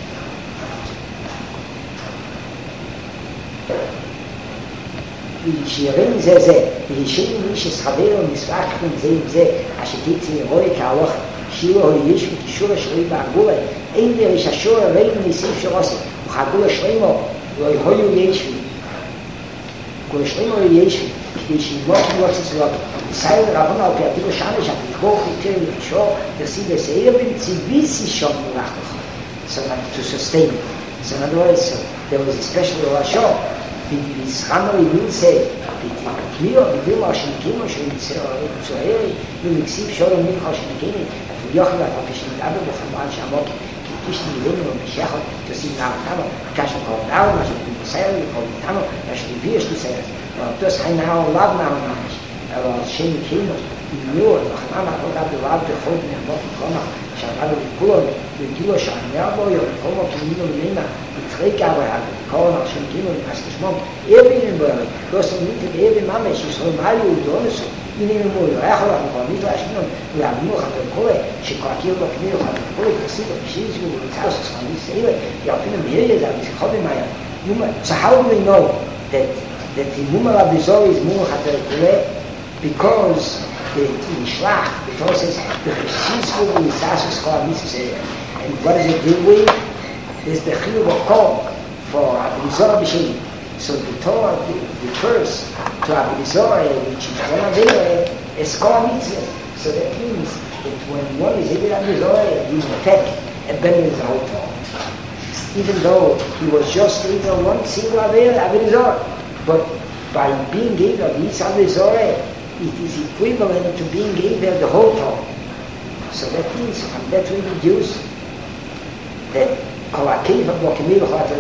שירים זה זה, וישנים מי שסחבר ומספקתם זה עם זה, השתיצי לרואי כהלוך, שירו הוא ישו כשור השרוי בעגולה, אין דרש השור הרי מניסיף שרוסי, וחגול השרימו, והיו ישו, כל השרימו ישו, כדי שימות מלוצץ לובי, וסייל רבון על פייתילו שמש, הפיקור חיתיר לקשור, תרסים לסעיר ונציביסי שום מולך לך. So that to sustain it. So in other words, so there was a special Roshah. Bizchano will say, Kmio, Bidil Ashnikimo, Shemitsuri, Lumixiv, Sholom Mikha Shnikini, and Yochla, Pakishin Gabo, Bofan Shamok, Kishni Lino, Mishako, to see now Tamo, Kashan called down, Mashin Sale, called Tamo, Ashni Vish to say, Tos Hainao, Lab now, Shem Kino, New, Mahama, Hoda, the Lab, the Hoden, and Bofana, Shabado, Kulon, the Kilo Shamabo, Homo, Kimino, Lina, Träger hat, Korn auch schon Kino, das geschmeckt. Er will in Börne, du hast ihn nicht, er will Mama, ich soll mal und Donis, in dem Mund, er hat auch nicht was genommen. Wir haben nur hat der Kohle, sie quartiert doch mir, hat der Kohle, das ist doch schieß, wo das Haus ist von dieser Seele. Ja, für eine Mehrje, da ist Kobe Meier. Nummer, so how do we know that that the Nummer of the Zoe is more hat der Kohle, because the in Schlacht, because it's the schieß, wo das Haus ist von dieser Seele. And what does it do with? Is the chiyuv of kol for Avodah B'Shem. So the Torah refers to Avodah, which is one of them, is kol mitzvah. So that means that when one is able Avodah, he will take and benefit the whole Torah. Even though he was just able one single Avodah, but by being able each Avodah, it is equivalent to being able the whole Torah. So that means from that we deduce that our cave of Bokimir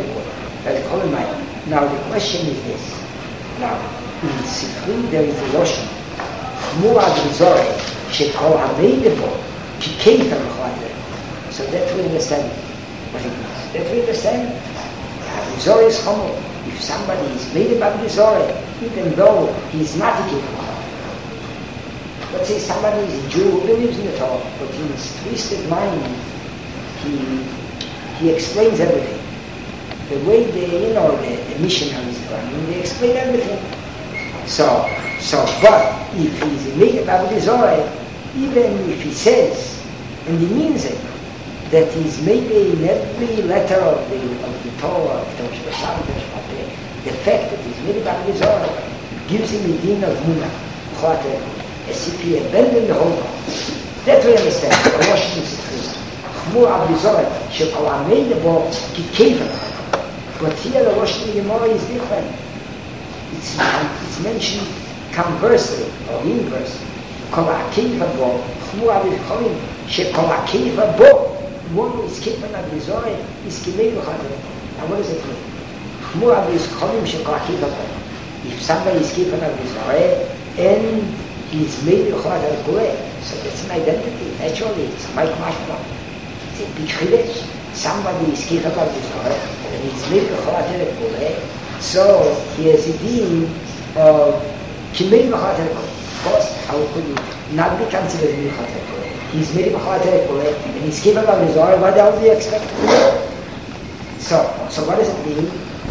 Now the question is this. Now in Sifri there is a Roshon Muad Rizore Shekol Hameidebo Ki Keita B'Chol. So that we understand what it means. That we understand Rizore is Chomo. If somebody is made about Rizore, even though he is not a Keita, let's say somebody is a Jew who believes in the Torah, but in his twisted mind, he he explains everything. The way the you know the, the missionaries are running, they explain everything. So so, but if he's made about Rizore, even if he says and he means it, that he's maybe in every letter of the of the Torah, of the Shabbat, the fact that he's made about Rizore gives him the din of Munah. As if he abandoned the whole world. That we understand. The Rosh Hashanah. Chmur Abizor, Shekol Hameidebo Ki Keita. But here the Rosh Hashanah is different. It's, it's mentioned conversely or inversely. Kol HaKeifa Bo, Chmur Abizor, Shekol HaKeifa Bo. One who is keeping Abizor is Kimei B'Chadeh. Now what does it mean? Chmur Abizor, Shekol HaKeifa Bo. If somebody is keeping Abizor and he's made a Chol HaKeifa, so that's an identity. Naturally, it's a Mike Mashma. It's a big chiddush. Somebody is keeping about his heart, and he's made a Chol HaKeifa, so he has a din of Kimei B'Chol. Of course, how could you not be considered a Chol HaKeifa? He's made a Chol HaKeifa, and he's keeping about his heart. What else do you expect to do? So, so what does it mean?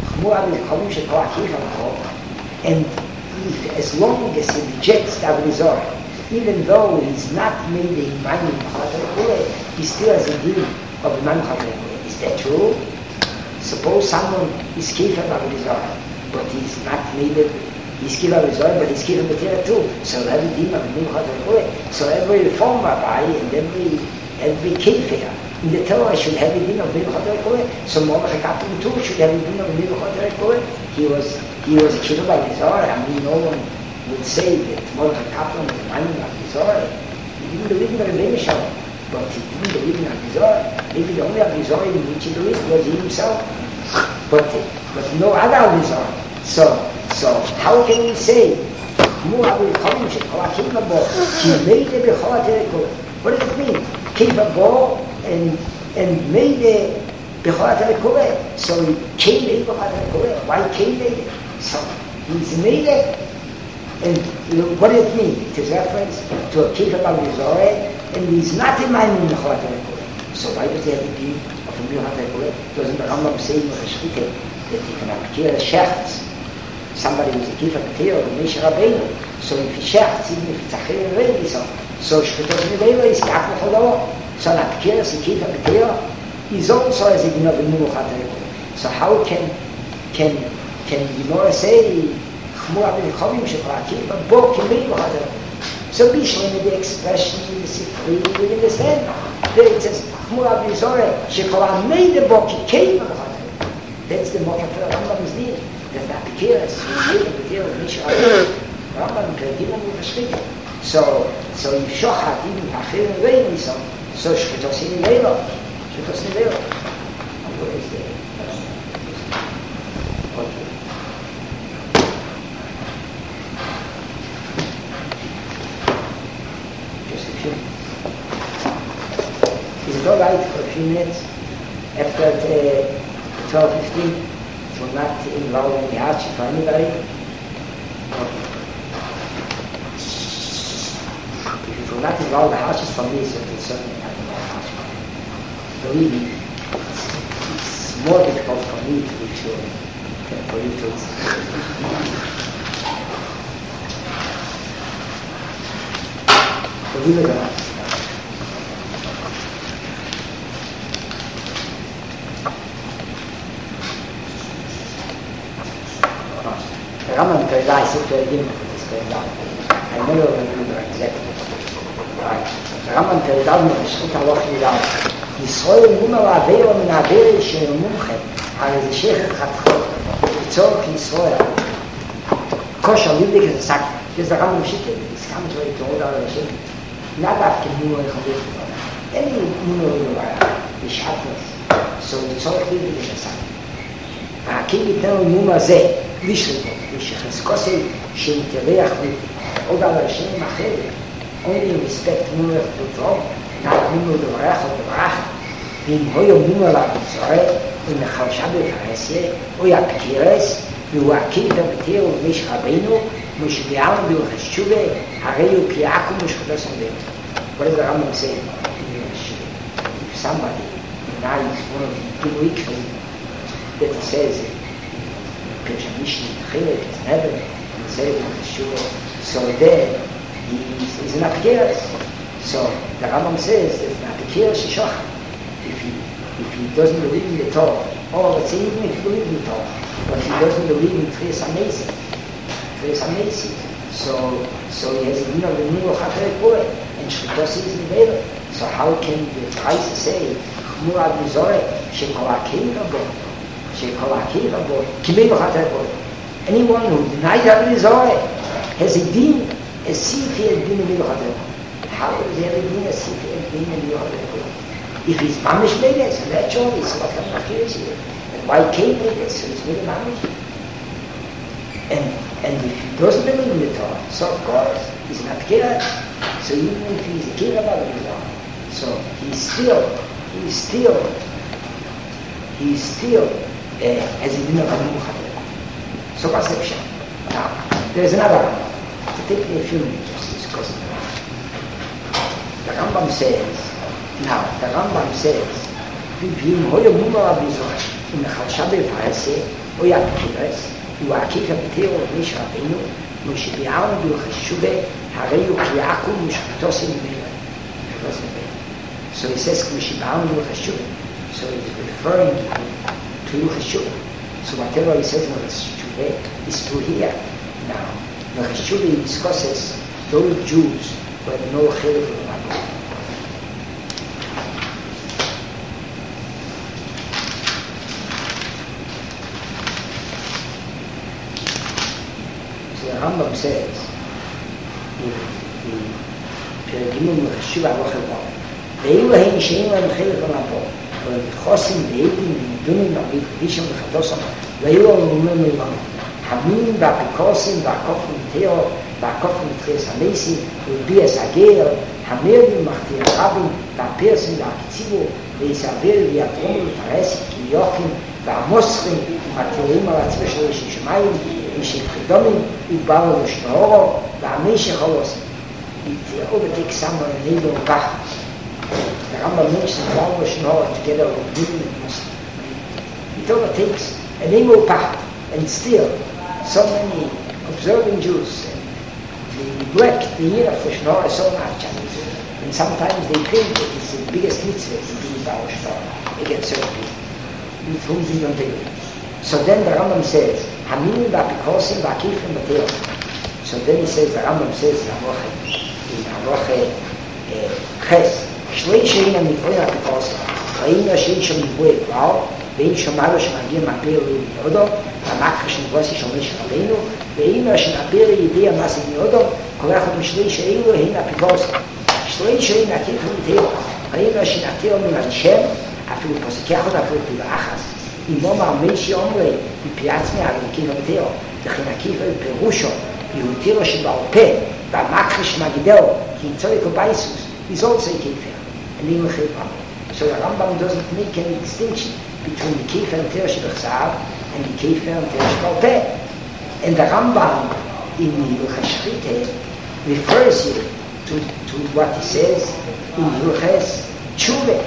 And if, as long as he rejects the Rizor, even though he's not made a Imam Chadar, he still has a din of Imam Chadar. Is that true? Suppose someone is Kefir Rizor, but he's not made it, he's Kefir Rizor, but he's Kefir B'Tira too. So every din of Imam Chadar. So every Reform Rabbi and every, every Kefir in the Torah should have a din of Imam Chadar. So Mordechai Kaplan too should have a din of Imam Chadar. He was He was a Kefir Rizor. I mean, no one would say that Mordechai Kaplan was a man of Rizor. He didn't believe in the Rebbeinu Shalom, but he didn't believe in Rizor. Maybe the only Rizor in which he believed was he himself, but but no other Rizor. So so how can we say Mu Abu Khamim Shekol HaKeifa Bo Ki Meide B'Chol HaKeifa? What does it mean? Keifa Bo and and Meide B'Chol HaKeifa. So he came B'Chol HaKeifa. Why came Meide? So he's made it, and you know, what does it mean? It is reference to a Kefir Rizor, and he's not in my name the Chol HaKeifa. So why does he have the din of a Chol HaKeifa? Doesn't the Rambam say in the Shechita that he can appear as shechts? Somebody who's a Kefir B'Tira, the Moshe Rabbeinu. So if he shechts, even if it's a Chayir Revi, so so Shechita B'Nevela is Kaf L'Chodoro. So an appear as a Kefir B'Tira is also as a din of a Chol HaKeifa. So how can can Can Gemara say, Chmur Abin Chovim Shekol HaKeifa Bo Kimei B'Chol? So Bishlam, the expression in the Sifri, we understand. There it says, Chmur Abin Zore Shekol Hameidebo Ki Keita B'Chol. That's the Mokha for Rambam's din. That the Apikiras, who made the B'Tira of Misha Rabbeinu, Rambam can give him with a shkita. So, so if Shochat, even Achir and Reini, so, so Shchitos in Leilo. Shchitos in Leilo. And what is there? Okay. Is it all right for a few minutes after uh, twelve fifteen? It will not involve any hardship for anybody? Okay. If it will not involve the hardship for me, so it will certainly not involve hardship. Believe me, it's, it's more difficult for me to be sure than for you to. Believe it or not. The Rambam Perida is said to have given for this Perida. I never remember exactly. Right. The Rambam Perida is a Shchita Loch Nidal. Yisroel Muna L'Aveiro Min Averi Shel Mumche Hare Ze Shecher Chatchot Yitzorch Yisroel Kosher Libdik is a sack. This is the Rambam Shittel. This comes where he told our Shittel. Not after Muna L'Aveiro. any Muna is Shabbos. So it's all clear in the Shasam. King ייתן נום הזה, לשלטו, ושחזקוסי שיתרח עוד על השם אחר, only respect נום לחתותו, נעלמו דברך ודברך, ואם הוא נום עליו בצורת, ומחרשה בפרסיה, או יפקירס, והוא עקיד המתיר ומש רבינו, משביעם ולחשובה, הרי הוא פיעקו משחותו סנדל. What does the Rambam say? If somebody denies one of the two weeks that he says it, Pirsha Mishnah, Chilek, it's never, and says it with Shua, so then he's, he's an Apikeres. So the Rambam says that an Apikeres is Shochan. If he, if he doesn't believe in the Torah, or let's say even if he believes in the Torah, but he doesn't believe in Tchias HaMesim, Tchias HaMesim, so, so he has a din of the Nilo Chater Kure, and Shchitos is in Vela. So how can the Taisa say, Chmur Ad Mizoreh, Shekol HaKein Rabo, Shekol HaKein Rabo, Kimei Chater Kure. Anyone who denies Ad Mizoreh has a din, a Sifi and din of Nilo Chater Kure. How does he have a din, a Sifi and din of Nilo Chater Kure? If he's Mamish Medes, naturally, it's what I'm not curious here. And why can't Medes? So it's really Mamish. And, and if he doesn't believe in the Torah, so of course, he's not Kira. So even if he's a Kira about the Torah, so he's still, he's still, he's still uh, has a din of Nilo Chater. So what's the pshat? Now, there's another Rambam. To take me a few minutes just to discuss the Rambam. The Rambam says, now, the Rambam says, Vivim hoyo mumar abizor, in the Chalshabe Parase, oya Pikires, הוא העקיף הפתיר ובניש רבינו, ושביערנו בלחשובה, הרי הוא קיעקו משחטוס ממנו. So he says, ושביערנו בלחשובה. So he's referring to לחשובה. So whatever he says in לחשובה is to here. Now, לחשובה he discusses those Jews who had no chilek in the Rambam says in Pergimum Cheshuv HaRochel ואילו הם שאין להם חלק במבוא ולחוסים ועדים ומדונים נגיד וישם וחדוסם ואילו אומרים ממנו המין והפיקוסים והקופים תאו והקופים תחיס המסים ולביאס הגר המרדים מחתיר רבים והפרסים והקציבו ויסעבר ויתרום ולפרס כי יוכים והמוסכים מתירים על עצמם של ראשי שמיים ושבחידומים ובאו לשנורו והמשך הלוסים it overtakes someone and they don't back. The Rambam mentions Baal Shnohor together with Giving and Muslim. It overtakes and they go back. And still, so many observing Jews they neglect the year of Shnohor so much. And sometimes they think that it's the biggest mitzvah to do Baal Shnohor against certain people with whom they don't agree. So then the Rambam says, Hamim v'apikosim v'akifim v'teor. So then he says, the Rambam says, in Aroche Ches, Shlei shein ha-mitvoin ha-pikosim, v'ayin ha-shein shom-nivoi klar, v'ayin shom-alo shom-agir ma'apir li-yodo, v'amakra shom-nivoi shom-mesh rabbeinu, v'ayin ha-shein-apir li-yidei ha-masik li-yodo, kol echad m'shlei shein lo-hein ha-pikosim. Shlei shein ha-kifim v'teor, v'ayin ha-shein-atir min-Hashem, afilu posikechot afilu pila-achas, imo ma'ameishi omrei, v'piatzmi ha-kifim v'teor, v'chin ha-kifim v'perusho, יהותירו שבעל פה, והמקריש מגידהו, כי צורך ובייסוס, is also a kefer, and even a kefer. So the Rambam doesn't make any distinction between the kefer and Teir Shebechzav and the kefer and Teir Sheba'al Peh. And the Rambam in Hilchos Shchita refers you to, to what he says in Hilchos Tshuva.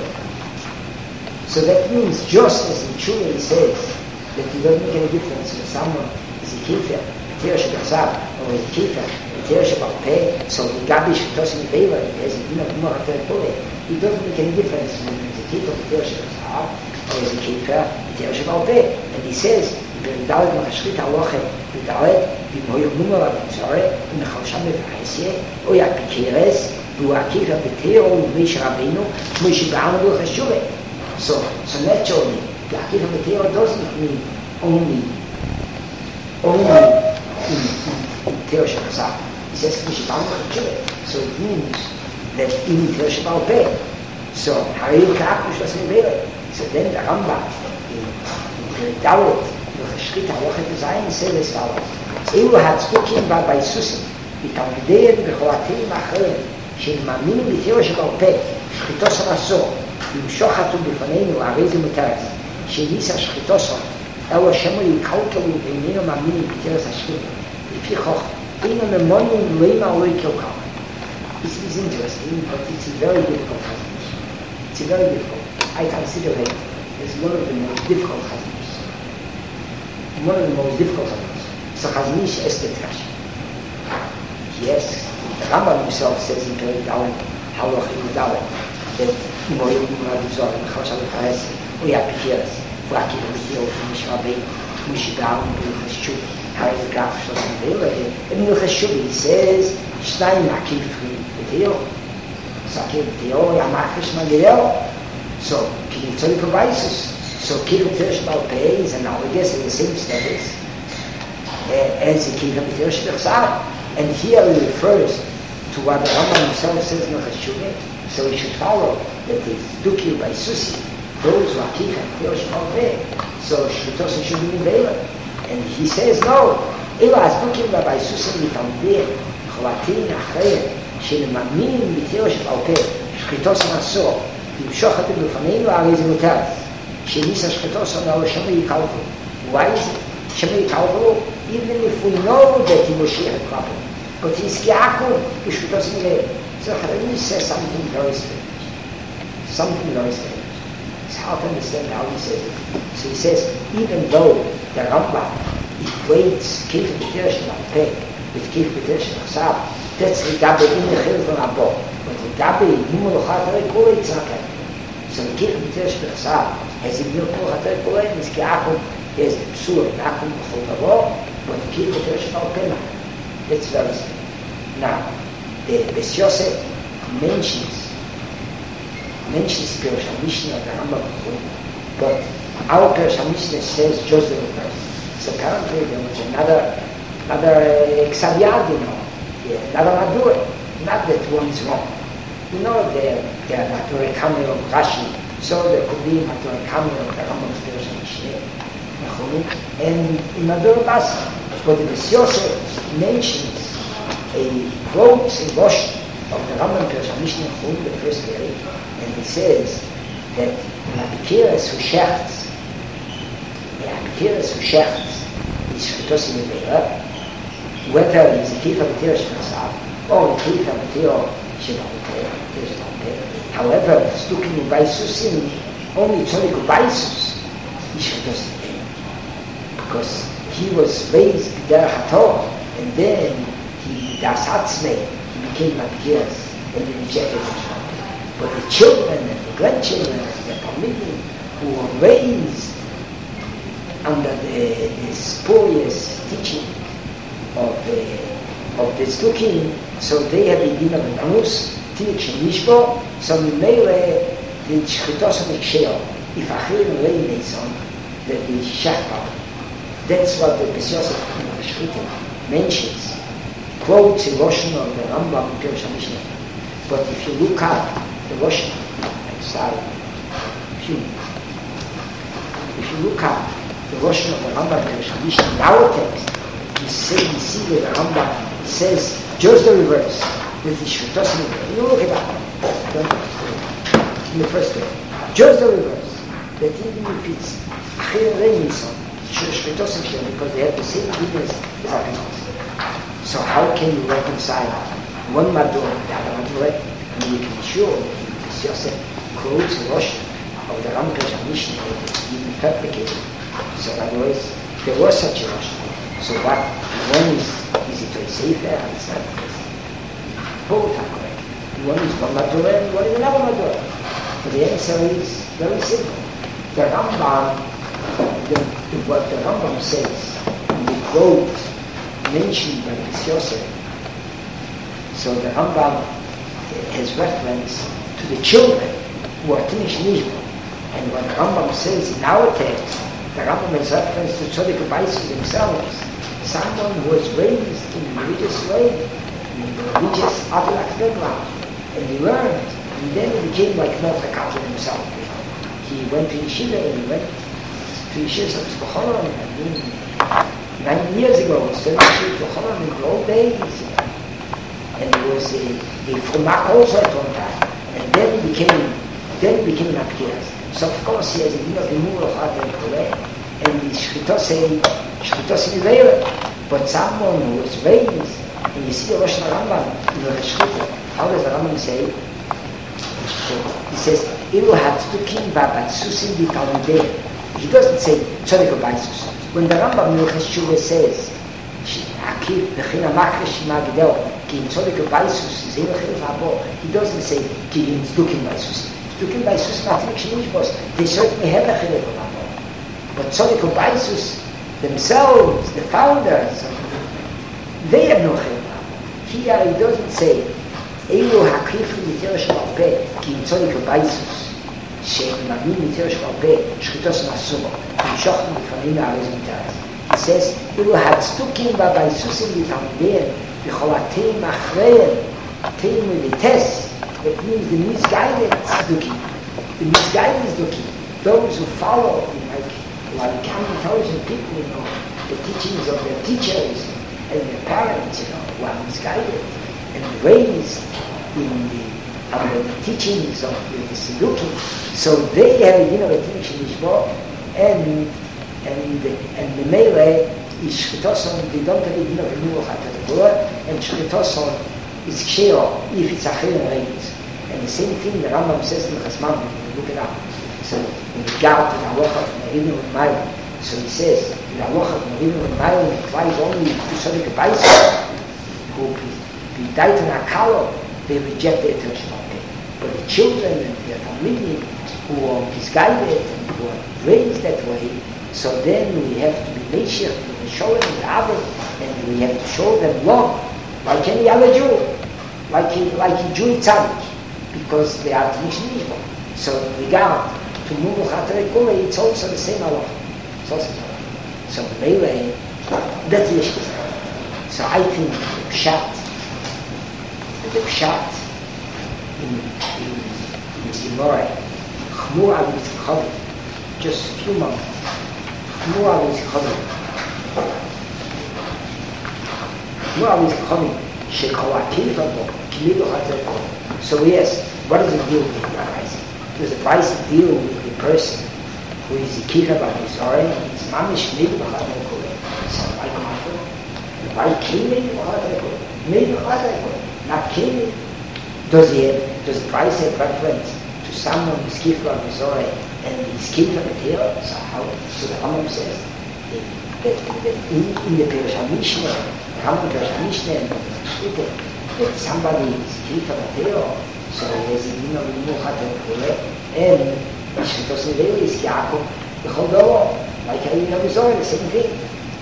So that means just as in Tshuva he says that it doesn't make any difference if someone is a kefer, Teir Shebechzav, or a kefer, Teir Sheba'al Peh, so the Gabi Shchitos in Vela, as a din of Mumar Chater Kure, it doesn't make any difference whether it's a kefer of Teir Shebechzav or it's a kefer of Teir Sheba'al Peh. And he says, B'Dalet Machashchit Haloche, B'Dalet, B'Moyom Mumar Abizore, B'Mechalsham B'Fahesye, or Yapikeres, B'Uakifa B'Teir, B'Mish Rabbeinu, B'Mish B'Anu B'Cheshuve. So, so naturally, Yakifa B'Teir doesn't mean only, only in Teir Shebechzav. He says, so it means that in Teir Sheba'al Peh, So, Harei Ka'akush was Nevele. So then the Rambam, in Dalit, durch a Schritt Haloche zu sein, says as follows. Elu hat Zdukim ba Baisusim, בתלמידיהם וחולתים האחרים, שמאמינים בתיאור שבעל פה, שחיתו סנסו, למשוך אותו בפנינו, הרי זה מותרת. שניסה שחיתו סו, אלו השמו יקלקלו ואיננו מאמינים בתיאור השחיתו. לפי כך, אינו ממונים למה לא יקלקל. This is interesting, but it's a very difficult chazanish. It's a very difficult. I consider it as one of the most difficult chazanish. One of the most difficult chazanish. So chazanish estet Rashi. Yes, the Rambam himself says in Perek Dalet, Halach Yudaleh, that Morim Radizor and Chosha Lechares, we have Pikiras, Vlaki Vizio, Mishmabei, Mushigam, Milchashu, Harry the Graf, Shlosim Vela, and Milchashu, he says, Shnayim Akil Fri, Viteo, so Akil Viteo, Yamachish Magirel, so Kil Tzori Provaisus, so Kil Viteo Shbalpei is analogous in the same status as the Kil Viteo Shbalpei. And here he refers to what the Rambam himself says in Chashuvah, so we should follow that it's Duki by Susi, those who are Kika, Teosh Malveh, so Shlutos should be Vela. And he says, no, Ela as Duki by Susi Mitamdeh, Cholatin Achreya, Shenemamin Teosh Malveh, Shlutos Naso, Yimshoch Atem Lufanenu, Ariz Mutaz, Shenisa Shlutos on our Shema Yikalvu. Why is it? Shema Yikalvu, even if we know that he Moshiach properly. But he's Ki'akum, Yishutos Mileh. So Chazanish says something very strange. Something very strange. It's hard to understand how he says it. So he says, even though the Rambam equates Kif B'Teresh L'Alpeh with Kif B'Teresh L'Chsav, that's Rigabe in the Chil from Abbo. But Rigabe Nimul Chatare Kule, it's not like that. So Kif B'Teresh L'Chsav has Nimul Chatare Kule, and it's Ki'akum, there's the Psur, Nakum B'Chol Tavo, but Kif B'Teresh L'Alpeh. That's very simple. Now, the Beis Yosef mentions mentions Pirush HaMishnah of the Rambam, but our Pirush HaMishnah says just the reverse. So apparently there was another another Xaviad, you know, another Madur, not that one is wrong. You know, there there are Madur Kamil of Rashi, so there could be Madur Kamil of the Rambam's Pirush HaMishnah, and in Madur Basa. But the Beis Yosef mentions a quote in Rosh of the Rambam Pirush HaMishnah from the first period, and he says that Abikiras who shechts, the Abikiras who shechts is Shchitos in the whether it's a Kif HaB'Tiro Shechsav or a Kif HaB'Tiro Shechsav. However, Stukim Ubaisusim, only Tzorik Ubaisus is Shchitos in the because he was raised B'derech HaTorah, and then he das Hatzmei, he became Abikiras, and he rejected him. But the children and the grandchildren and the Talmidim who were raised under the, the spurious teaching of the of the Zdukim, so they have been given a Namus, Tinich Nishbo, so Mimele, the Shchitos of the Ksheo, if Achir Rei Neison, that the Shachbar. That's what the Beis Yosef mentions, quotes in Roshon of the Rambam in Pirush HaMishnah. But if you look at the Roshon, I'm sorry, if you, if you look at the Roshon of the Rambam in Pirush HaMishnah, in our text, you see, you see that the Rambam says just the reverse, with the Shchitos in the You look at that, in the first way, just the reverse, that even if it's Achir Rei Nisan, because they have the same goodness as Abinos. So how can you reconcile one Madur with the other Madur? And you can be sure that Beis Yosef quotes Rosh of the Rambam Pirush HaMishnah that is even fabricated. So otherwise, there was such a Rosh. So what? One is, is it a Sefer and it's not the case. Both are correct. One is one Madur and one is another Madur. But the answer is very simple. The Rambam The, the, what the Rambam says in the quote mentioned by Beis Yosef, so the Rambam has reference to the children who are Tinish Nishbo, and what the Rambam says in our text, the Rambam has reference to Tzodik Ubaisus themselves, someone who was raised in the religious way, in the religious Avilak background, and he learned And then he became like Mordechai Kaplan himself. He went to Yeshiva and he went to Yeshiva of Tzvachonon. I mean, nine years ago, he started Yeshiva of Tzvachonon in the old days. And he was a, a Frumak also at one time. And then he became, then he became an Apkias. So of course he has a you know, the Mur of Hadar Koreh, and the Shchitos Shchitos in but someone who was raised, and you see the Rosh Rambam, in the Shchita, how does the Rambam say? He says, Ilu Hatzukim Vabatsusim Vitalmideh. He doesn't say Tzodik Obaisus. When the Rambam in Cheshuvah says, Akif Bechina Makresh Magidel, Ki in Tzodik Obaisus, Zeh Bechil Vabo, he doesn't say Ki in Tzdukim Baisus. Tzdukim Baisus nothing Kshinish, they certainly have a Chilek Vabo. But Tzodik Obaisus themselves, the founders, they have no Chilek. Here he doesn't say Eilu hakrifu mitir shel alpeh ki imtzodik baisus שמאמין מיתר של הרבה שחיתוס נעשו ומשוכנו לפעמים מהרז מיתרס. He says, אילו הצדוקים בבייסוסים לתלמידיהם בכל אחריהם תאים וליטס, that means the misguided tzdukim, the misguided tzdukim, those who follow, like, like intelligent people, you know, the teachings of their teachers and their parents, you know, who are misguided and raised in the under the teachings of the Siddukim. So they have a dinner of Tinsh Lishbo, and and and the Melee is Shchitoson, they don't have a dinner of Nuach HaTorah, and Shchitoson is Ksheo, if it's Achel and Reis. And the same thing the Rambam says in Chasman, when you look it up. So in the Gart, in Aloha, in Merino and Mayon, so he says, in Aloha, in Merino and Mayon, it applies only to Sodik Baisa, who be died in Akalo, they reject the attention of pain. But the children and their family who are misguided and who are raised that way, so then we have to be Meshach, we show them the Abba, and we have to show them love, like any other Jew, like a, like a Jew Tzadik, because they are Tinsh. So in regard to Nuach HaTorah, it's also the same Allah. It's also the same. So the Melee, that's the issue. So I think the Pshat, the Pshat in in in Gemara, Chmur al Yitzchak, just a few months. Chmur al Yitzchak, Chmur al Yitzchak, Shekolativ Abo, Kimido HaTorah. So yes, what does it deal with the price? Does the price deal with the person who is a kid about his own? It's mamish maybe the Chazal Koreh. So why come why came in the Chazal Koreh? Maybe the Chazal Koreh. Not came. Does he have, does the price have reference to someone who's kid about his own and he's kid from the Torah? So how? So the Rambam says that, that in, in the Perush HaMishneh, the Rambam Perush HaMishneh, if somebody is kid from the Torah, so there's a Nino Nuach HaTorah, and Shchitos Neveil is Yaakov, the whole door, like how you know the Zohar, the same thing.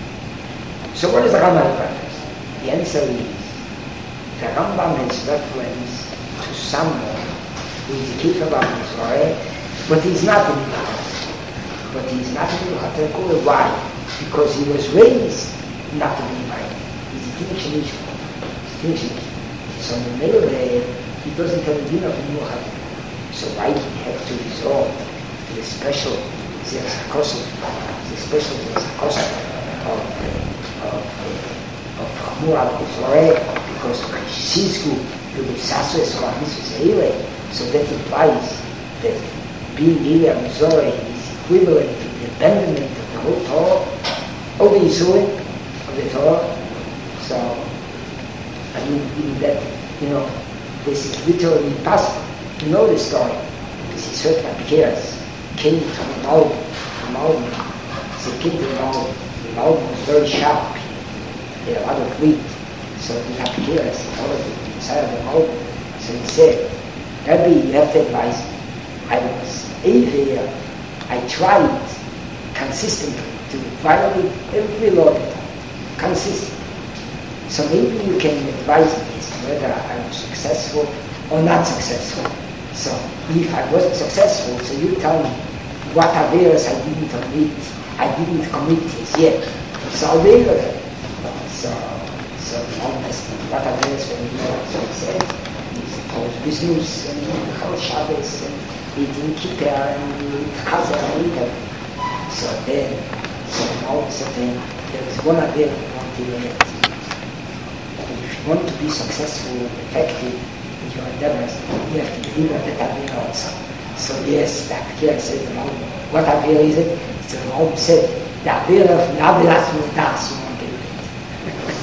So what is the Rambam reference? The answer is, the Rambam has reference to someone who is a kid of the Zohar, but he's not in the house. But he's not in the HaTorah. Why? Because he was raised not to be invited. He's a Tinsh Lishbo. So in the middle there, he doesn't have a dinner of Nuach HaTorah. So why do he have to resort to the special Zerachosov, the special Zerachosov of of of Chmur al Yitzchak, because of Shizku, the Sasu Esrach Mitzvah Zeireh, so that implies that being Gilei Mizorah is equivalent to the abandonment of the whole Torah, all the Yisurim of the Torah. So, I mean, in that, you know, this is literally impossible. You know the story, because he certain Apikeras came to the Malbim, the Malbim, they came to the Malbim, the Malbim was very sharp, they had a lot of wheat, so the Apikeras, all of it, inside of the Malbim, so he said, Rabbi, you have to advise me. I was eight here, I tried consistently to violate every law of the time, consistently. So maybe you can advise me as to whether I was successful or not successful. So if I wasn't successful, so you tell me what averas I didn't commit, I didn't commit as yet. So I'll be able to. So, so honestly, what averas were you know? So he said, suppose business and Chol Shabbos and eating kippah and chazer and eater. So then, so all of a sudden, there is one idea that you want to get. If you want to be successful, effective in your endeavors, you have to deliver that idea also. So yes, the idea says the Rambam. What idea is it? It's the Rambam said, the idea of Nabilas Mudas, you want to do it.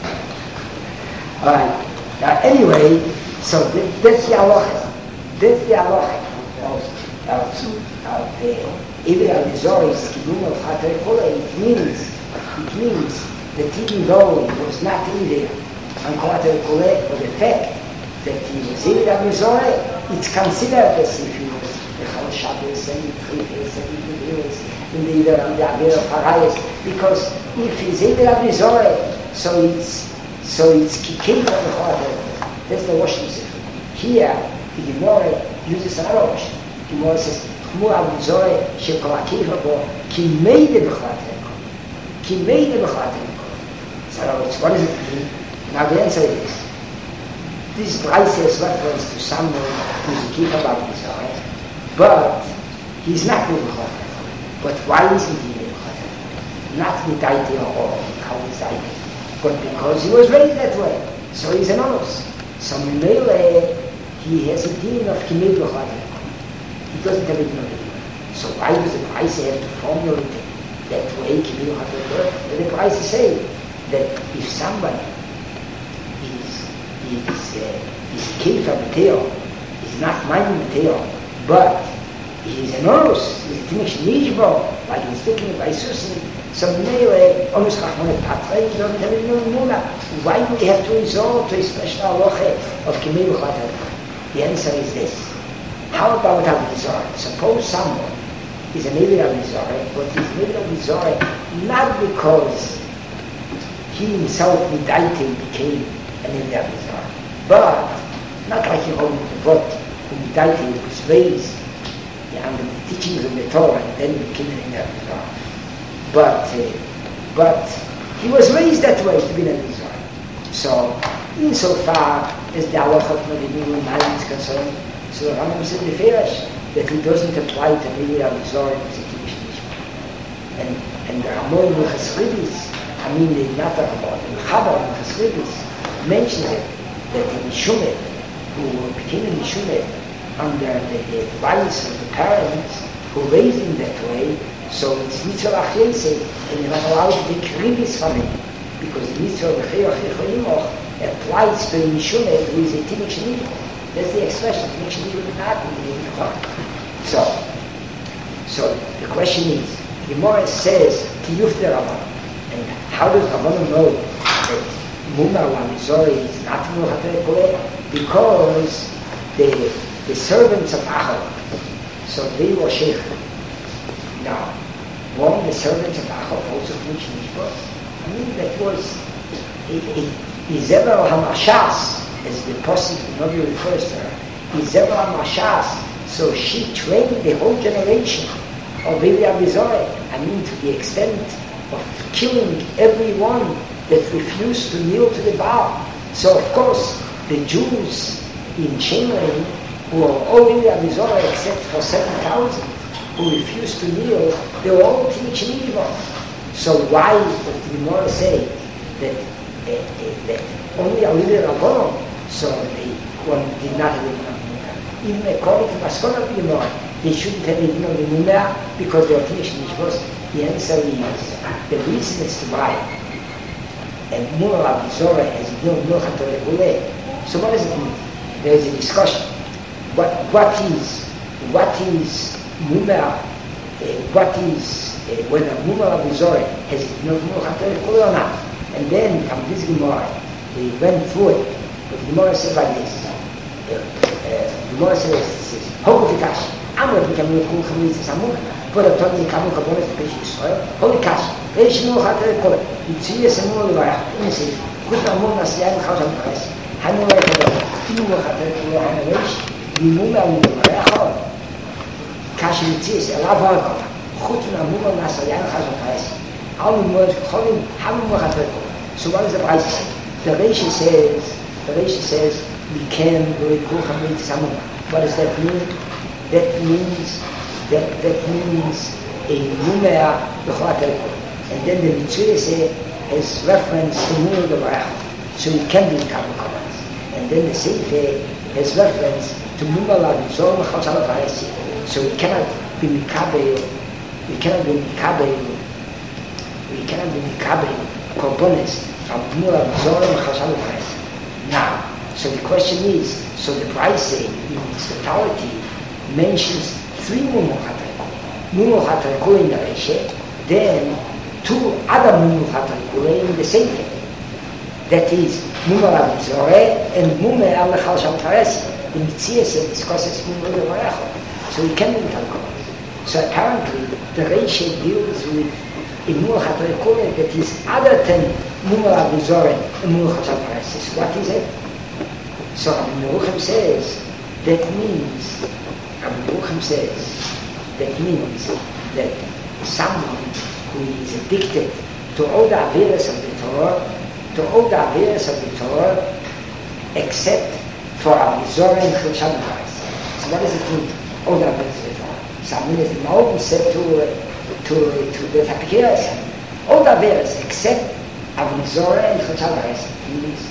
Alright, now anyway, so that's the halacha. That's the halacha of, of, of the Even al Mizori is Kidum of Chater Kula. It means, it means that even though he was not in there on Chater Kula, for the fact that he was Even al Mizori, it's considered as if he was the Chol Shabbos and the Chifes and the Hills in the Iver and the Avir of Harayas. Because if he's Even al Mizori, so it's so it's Kikin of the Chater. That's the washing system. Here, the Gemara uses another washing. The Gemara says, כמו המזורי שכל עקיף בו, כי מידה בכלל תנקו. כי מידה בכלל תנקו. So what does it mean? Now the answer is, this price is reference to someone who's a keeper about Mizori, but he's not with Bechal Tenko. But why isn't he with Bechal Tenko? Not with Daiti or how is Daiti, but because he was raised that way. So he's an honest. So Mimele, he has a deen of Kimei Bechal Tenko. He doesn't have it in the So why does the price have to formulate it that way? But the price say that if somebody is is uh, is kefer material, is not mining material, but he is enormous, he's a tinish nishbo, like he's speaking by Susan, so melee, almost Chachmonet Patrei, he doesn't have it in the Why do we have to resort to a special halacha of Kimei Bechal Tenko? The answer is this. How about Avizor? Suppose someone is an Eved Avizor, but he's an Eved Avizor not because he himself Midaiti became an Eved Avizor, but not like your own Devot, who Midaiti was raised under the teachings of the Torah and then became an Eved Avizor. But, uh, but he was raised that way to be an Avizor. So, insofar as the halacha of Navi Nine is concerned, so the Rambam said the Ferash that he doesn't apply to Mili Avizor as a Kiddush Nishma. And and the Ramon Chasridis, I mean the Natar about the Chabar Chasridis mentions it that the Mishumet, who became a Mishumet under the, the advice of the parents who raised him that way, so it's Mitzvah Achiyese, and you're not allowed to take Ribis from him, because the Mitzvah Achiyimoch applies to a Mishumet who is a Kiddush Nishma. That's the expression, to make sure you would not be in the heart. So, so the question is, the Gemara says, Kiyuf de Rabban. And how does Rabban know that Mumar Lamizori is not Muhammad Koleh? Because the, the servants of Achor, so they were Sheikh. Now, one of the servants of Achor also finished Nishbos. I mean, that was Izeber HaMashas, as the Pasuk Navi refers to her, is Zebra Mashas, so she trained the whole generation of Levi Avizore, I mean to the extent of killing everyone that refused to kneel to the Baal. So of course, the Jews in Shemri, who were all Levi Avizore except for seven thousand, who refused to kneel, they were all teaching evil. So why does the Gemara say that, uh, uh, that only a little Rabbanon, so the one did not have it on the Even according to Maskon of the Gemara, they shouldn't have it on the Mumah because they are finished Nishbos. The answer is, the reason is to buy and Mumah Avizora as you don't know how to regulate. So what does it mean? There is a discussion. What what is what is Mumah? Uh, what is uh, whether Mumah Avizora has no know how to regulate or not? And then from this Gemara, we went through it. But the Gemara says like this. The Gemara says, Hoku Vikash, Amr Vikamu Kul Khamis Samu, put a Tony Kamu Kabonis to Pish Israel, Holy Kash, Reshinu Hatel Kol, Itziya Samu Levaya, Insi, Kuta Mun Nasiyan Khawsam Kais, Hanu Rekado, Timu Hatel Kul Hanawish, Dimuma Levaya Khawar, Kash Mitzis, Elava Kota, Khutuna Muma Nasiyan Khawsam Kais, Alu Mud Khalim, Hamu Hatel Kol. So what is the price? The Reishi says, The Reishi says, we can go to someone. What does that mean? That means that that means a numera b'cholatel. And then the mitzvah say has reference to numera b'barach, so it can be common commands. And then the sefer has reference to numera b'zor b'cholatel b'haresi, so we cannot be mikabel. We cannot be mikabel. We cannot be mikabel components from numera b'zor b'cholatel b'haresi. Now, so the question is, so the price in its totality mentions three Mumul HaTarikul. Mumul HaTarikul in the Reshe, then two other Mumul HaTarikul in the Sefer. That is, Mumul HaMizoreh and Mumul HaLechal Shal Taresi. The Mitzvah discusses Mumul HaMizoreh. So we can be talking. So apparently, the Reshe deals with a Mumul HaTarikul that is other than Mumul HaMizoreh and Mumul HaLechal Taresi. So what is it? So Rabbi Yerucham says, that means, Rabbi Yerucham says, that means that someone who is addicted to all the averas of the Torah, to all the averas of the Torah, except for Avizorah and Chilsham Christ. So what does it mean, all the averas of the Torah? So I mean, as the Malbim said to, to, to the Tapikiras, all the averas except Avizorah and Chilsham Christ means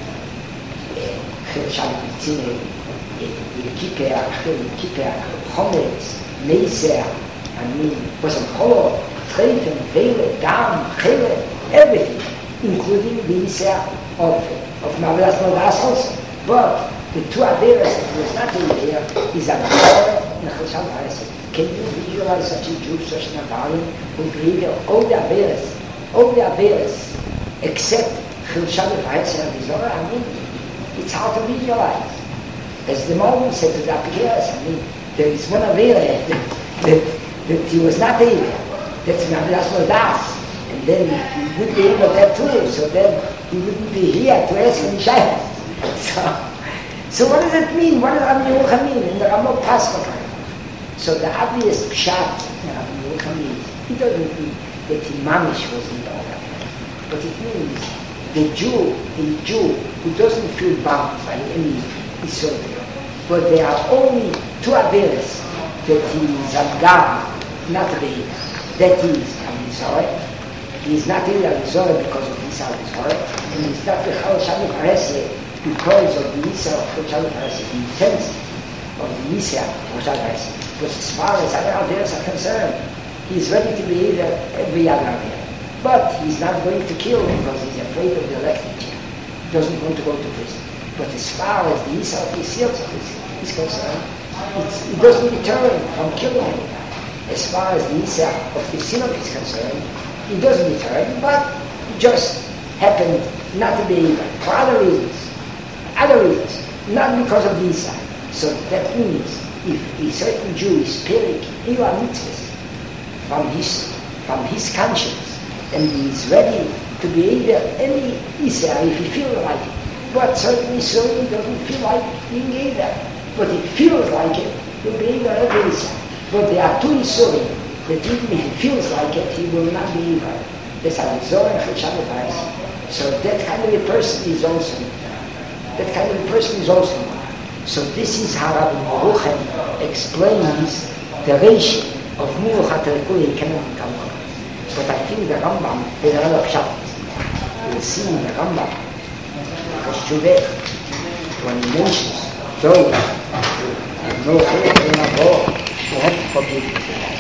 Chilsham Mitzine, Yekipea, Yekipea, Chometz, Meiser, I mean, Bosam Cholo, Treifen, Vele, Dam, Chele, everything, including the Iser of, of Ma'avelas Modas also. But the two Averas that was not in there is Avizorah and Chilsham Christ. Can you visualize such a Jew, such an Avalim, who believe all the Averas, all the Averas, except Chilsham Christ and Avizorah? I mean, it's hard to visualize. As the Malbim said to the Apikiras, I mean, there is one Avera that, that, that he was not able. That's Ma'avelas Modas. And then he would be able to that too, so then he wouldn't be here to ask any shaykhs. So, so what does it mean? What does Rabbi Yerucham mean? In the Ramah Pascha. So the obvious pshat in Rabbi Yerucham means, it doesn't mean that Imamish was in the order. But it means the Jew, the Jew who doesn't feel bound by any Israel, but there are only two Averas that he is Abgar, not the that is Avizorah. He is not in Avizorah because of this Avizorah, and he is not the Chilsham Paresi because of the Isa of Chilsham Paresi, the intensity of the Isa of Chilsham Paresi. Because as far as other Averas are concerned, he is ready to be either every other Avera. But he is not going to kill because he is afraid of the electric chair. He doesn't want to go to prison. But as far as the Isa of Yisrael is concerned, it's, it doesn't deter him from killing anyone. As far as the Isa of the Sinop is concerned, it doesn't deter him, but it just happened not to be able, for other reasons. Other reasons, not because of the Isa. So that means if a certain Jew is perik Ila mitzvahs from his, from his conscience, and he is ready to be able any Isa if he feels like it, but certainly certainly doesn't feel like being either. But it feels like it, he'll be either every Isa. But there are two Isurim that even if he feels like it, he will not be either. That's Avizorah and Chilsham Paresi. So that kind of a person is also, that kind of a person is also. So this is how Rabbi Yerucham explains the ratio of Mumul HaTarikul cannot become one. But I think the Rambam is another pshat. We'll see in the Rambam, Shuveh, when he mentions those who have no faith in Allah, who have to forbid it.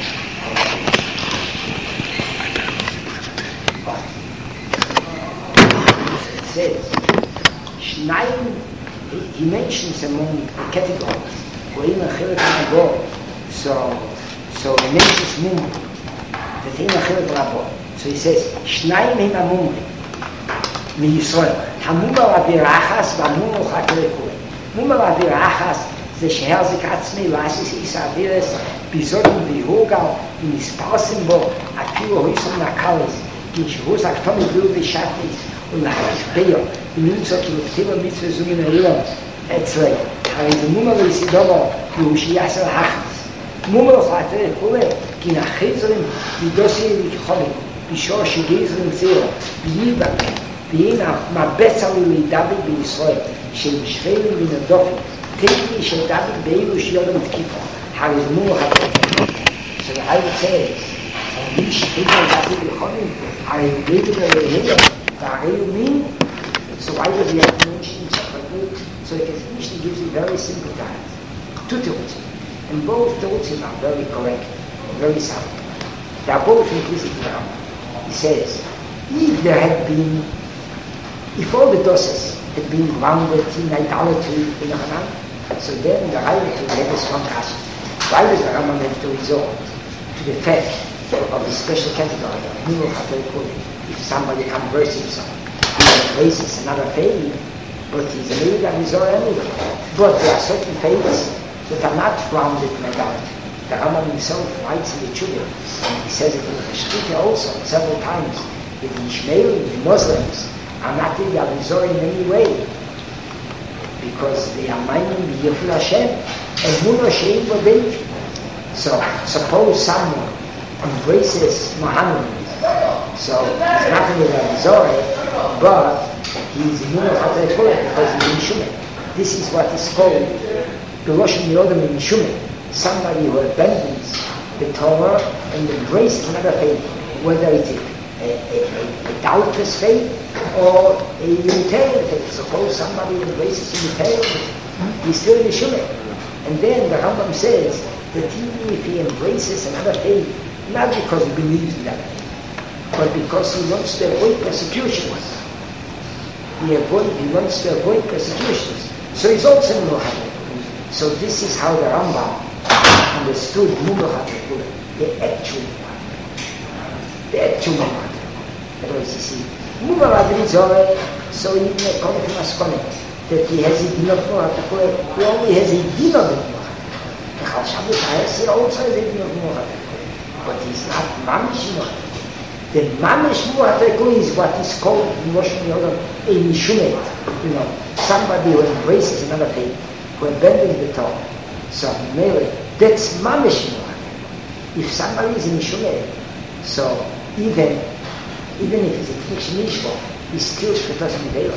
It says, Shnayim, he mentions among the categories, Goyim Achiret Rabbo, so, so he mentions Mumul, the thing Achiret Rabbo. So he says, Shnayim him Mumul, מישראל. המומר אבירחס והמומר חתרקוי. מומר אבירחס זה שהרזיק עצמי לעשיס איס אבירס ביזודם ויהוגל ונספרסים בו אפילו הויסם נקלס כי שהוס הכתום ידעו ושתיס ולהריך ביו ולמצוא כאילו כתיבה מצווה זו מן האילון אצלי. הרי זה מומר יסידובו יהושייס על הכנס. מומר חתרקוי כי נחזרים ידוסי וכחולים בשור שגזרים זירו ביבק והנה, מבצע לי דוד בישראל, שבשבילים מן הדופן, תקי של דוד באילו שיודם תקיפה, הרזמור התקיפה. So the Bible says, and we should think of David Yechonim, are you greater than the Hillel, are you mean? So why does he have to mention it? So the Mishnah gives you very simple times. Two terutzim. And both terutzim are very correct, very sound. They are both implicit in the Rambam. He says, if there had been, if all the doses had been grounded in idolatry in Hanan, so then the Rambam would have a strong question. Why does the Rambam have to resort to the fact of the special category of if somebody converts himself, he embraces another faith, but he's a little bit resort anyway. But there are certain faiths that are not grounded in idolatry. The Rambam himself writes in the Chuvah, and he says it in the Shkita also several times, that the Ishmaelim, the Muslims, are not in the resort in any way, because they are minding the Yefil Hashem, and Muno Shein Bodeit. So, suppose someone embraces Muhammad, so he's not in the resort, but he's Muno Chatei Kula because he's in Shumeh. This is what is called Beroshim Yodam in Shumeh. Somebody who abandons the Torah and embraces another faith, whether it is a, a, a, a doubtless faith or a Unitarian faith. Suppose somebody embraces Unitarian faith, he's still in the Shumeh. And then the Rambam says that even if he embraces another faith, not because he believes in that faith, but because he wants to avoid persecutions. He, avoid, he wants to avoid persecutions. So he's also in Muhammad. So this is how the Rambam understood Mumulat, the actual one. The actual one. That was, you see, Mumulat is already, so even a comment from Askonet, that he has a din of Mumulat, he only has a din of Mumulat. The Chal Shabbos Hayes, he also has a din of Mumulat. But he's not Mamish Mumulat. The Mamish Mumulat is what is called in Rosh Yodam a Mishumet. You know, somebody who embraces another faith, who abandons the Torah. So, Mele, that's Mamish Mumulat. If somebody is in Shumeh, so even even if he's a Knish Mishbo, he's still Shketos Midela.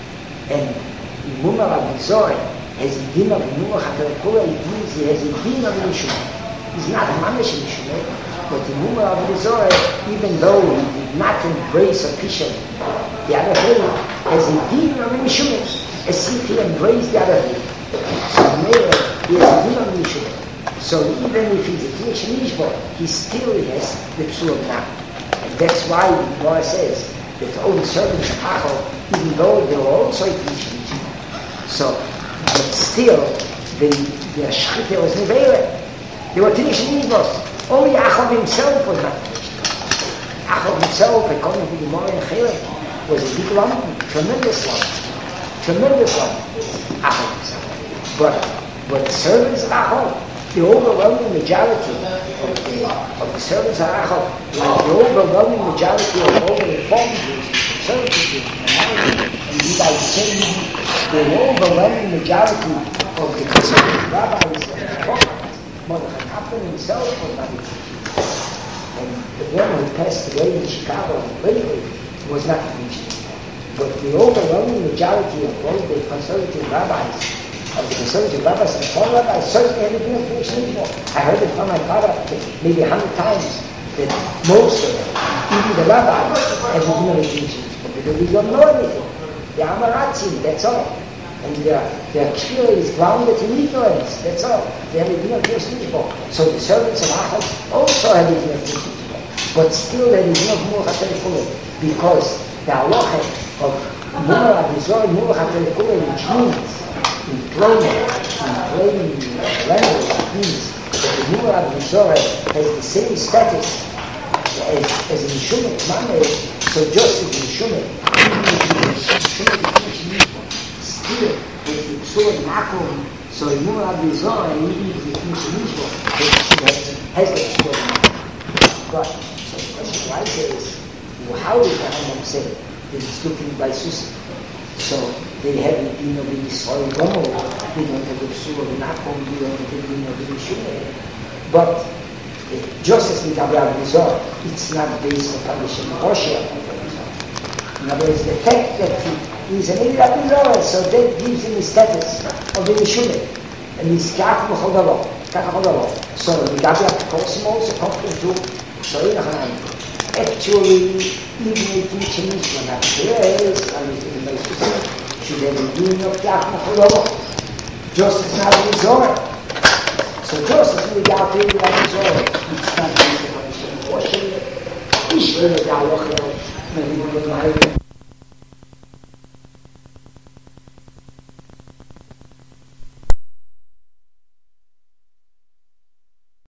And Mumar Abizor has a din of Mumar Haterekula, it means he has a din of Shumeh. He's not a Mamish in Shumeh, but the Mumar Abizor, even though he did not embrace officially the other faith, has a din of Shumeh, as if he embraced the other faith. So Mele, he has a din of Shumeh. So even if he's a Knish Mishbo, he still has the Psul of Nam. And that's why the Gemara says that all the servants of Achor, even though they were also a Knish Mishbo, so, but still, the, the Shechita was Nevele. They were Knish Mishbos. Only Achor himself was not Knish Mishbo. Achor himself, according to the Gemara in Chilek, was a big lump, tremendous lump, tremendous lump, Achor himself. But, but the servants of Achor, the overwhelming majority of the, of the servants of Achor, like the overwhelming majority of all the Reform Jews, conservative Jews, and by the same the overwhelming majority of the conservative rabbis and the Reform, Mordechai Kaplan himself was not a Jew. And the one who passed away in Chicago lately was not a Jew. But the overwhelming majority of all the conservative rabbis, of the conservative rabbis and Reform rabbis, certainly had a been a Knish Mishbo. I heard it from my father maybe a hundred times that most of them, even the rabbis, had a been a Knish Mishbo because we don't know anything. They are Maratzim, that's all. And their, their kfir is grounded in ignorance, that's all. They have a been a Knish Mishbo. So the servants of Achor also had a been a Knish Mishbo. But still they did not move Haterekule because the halacha of Mumar Abizor, Mumar Haterekule, which means employment, employment language means that the Mumar Abizor has the same status as, as in Shumeh, Mameh, so just as in Shumeh, even if Shumeh is Knish Mishbo, still as the Psul of Nakum, so in Mumar Abizor, even if the Knish Mishbo, has the Psul of Nakum. But, so the question why is, well, how did the Rambam say that it's looking by Susi? So they have the din of the Yisrael Gomo, they don't have the Psul of Nakum, they don't have the din of the Shumeh. But uh, just as with Abraham Abizor, it's not based on Padishim Roshia. In other words, the fact that he is an Eilat Mizorah, so that gives him the status of the Yeshua. And he's Kach B'Chodalo, Kach B'Chodalo. So the Gabi Apikosim also comes to Shoyin HaChanayim. Actually, even if we change when that is, I mean, in the most should have been doing of Kach B'Chodalo. Just as not Mizorah. So just as we got to Eilat Mizorah, it's not Mizorah. What should we do? Ishmael, the Halacha,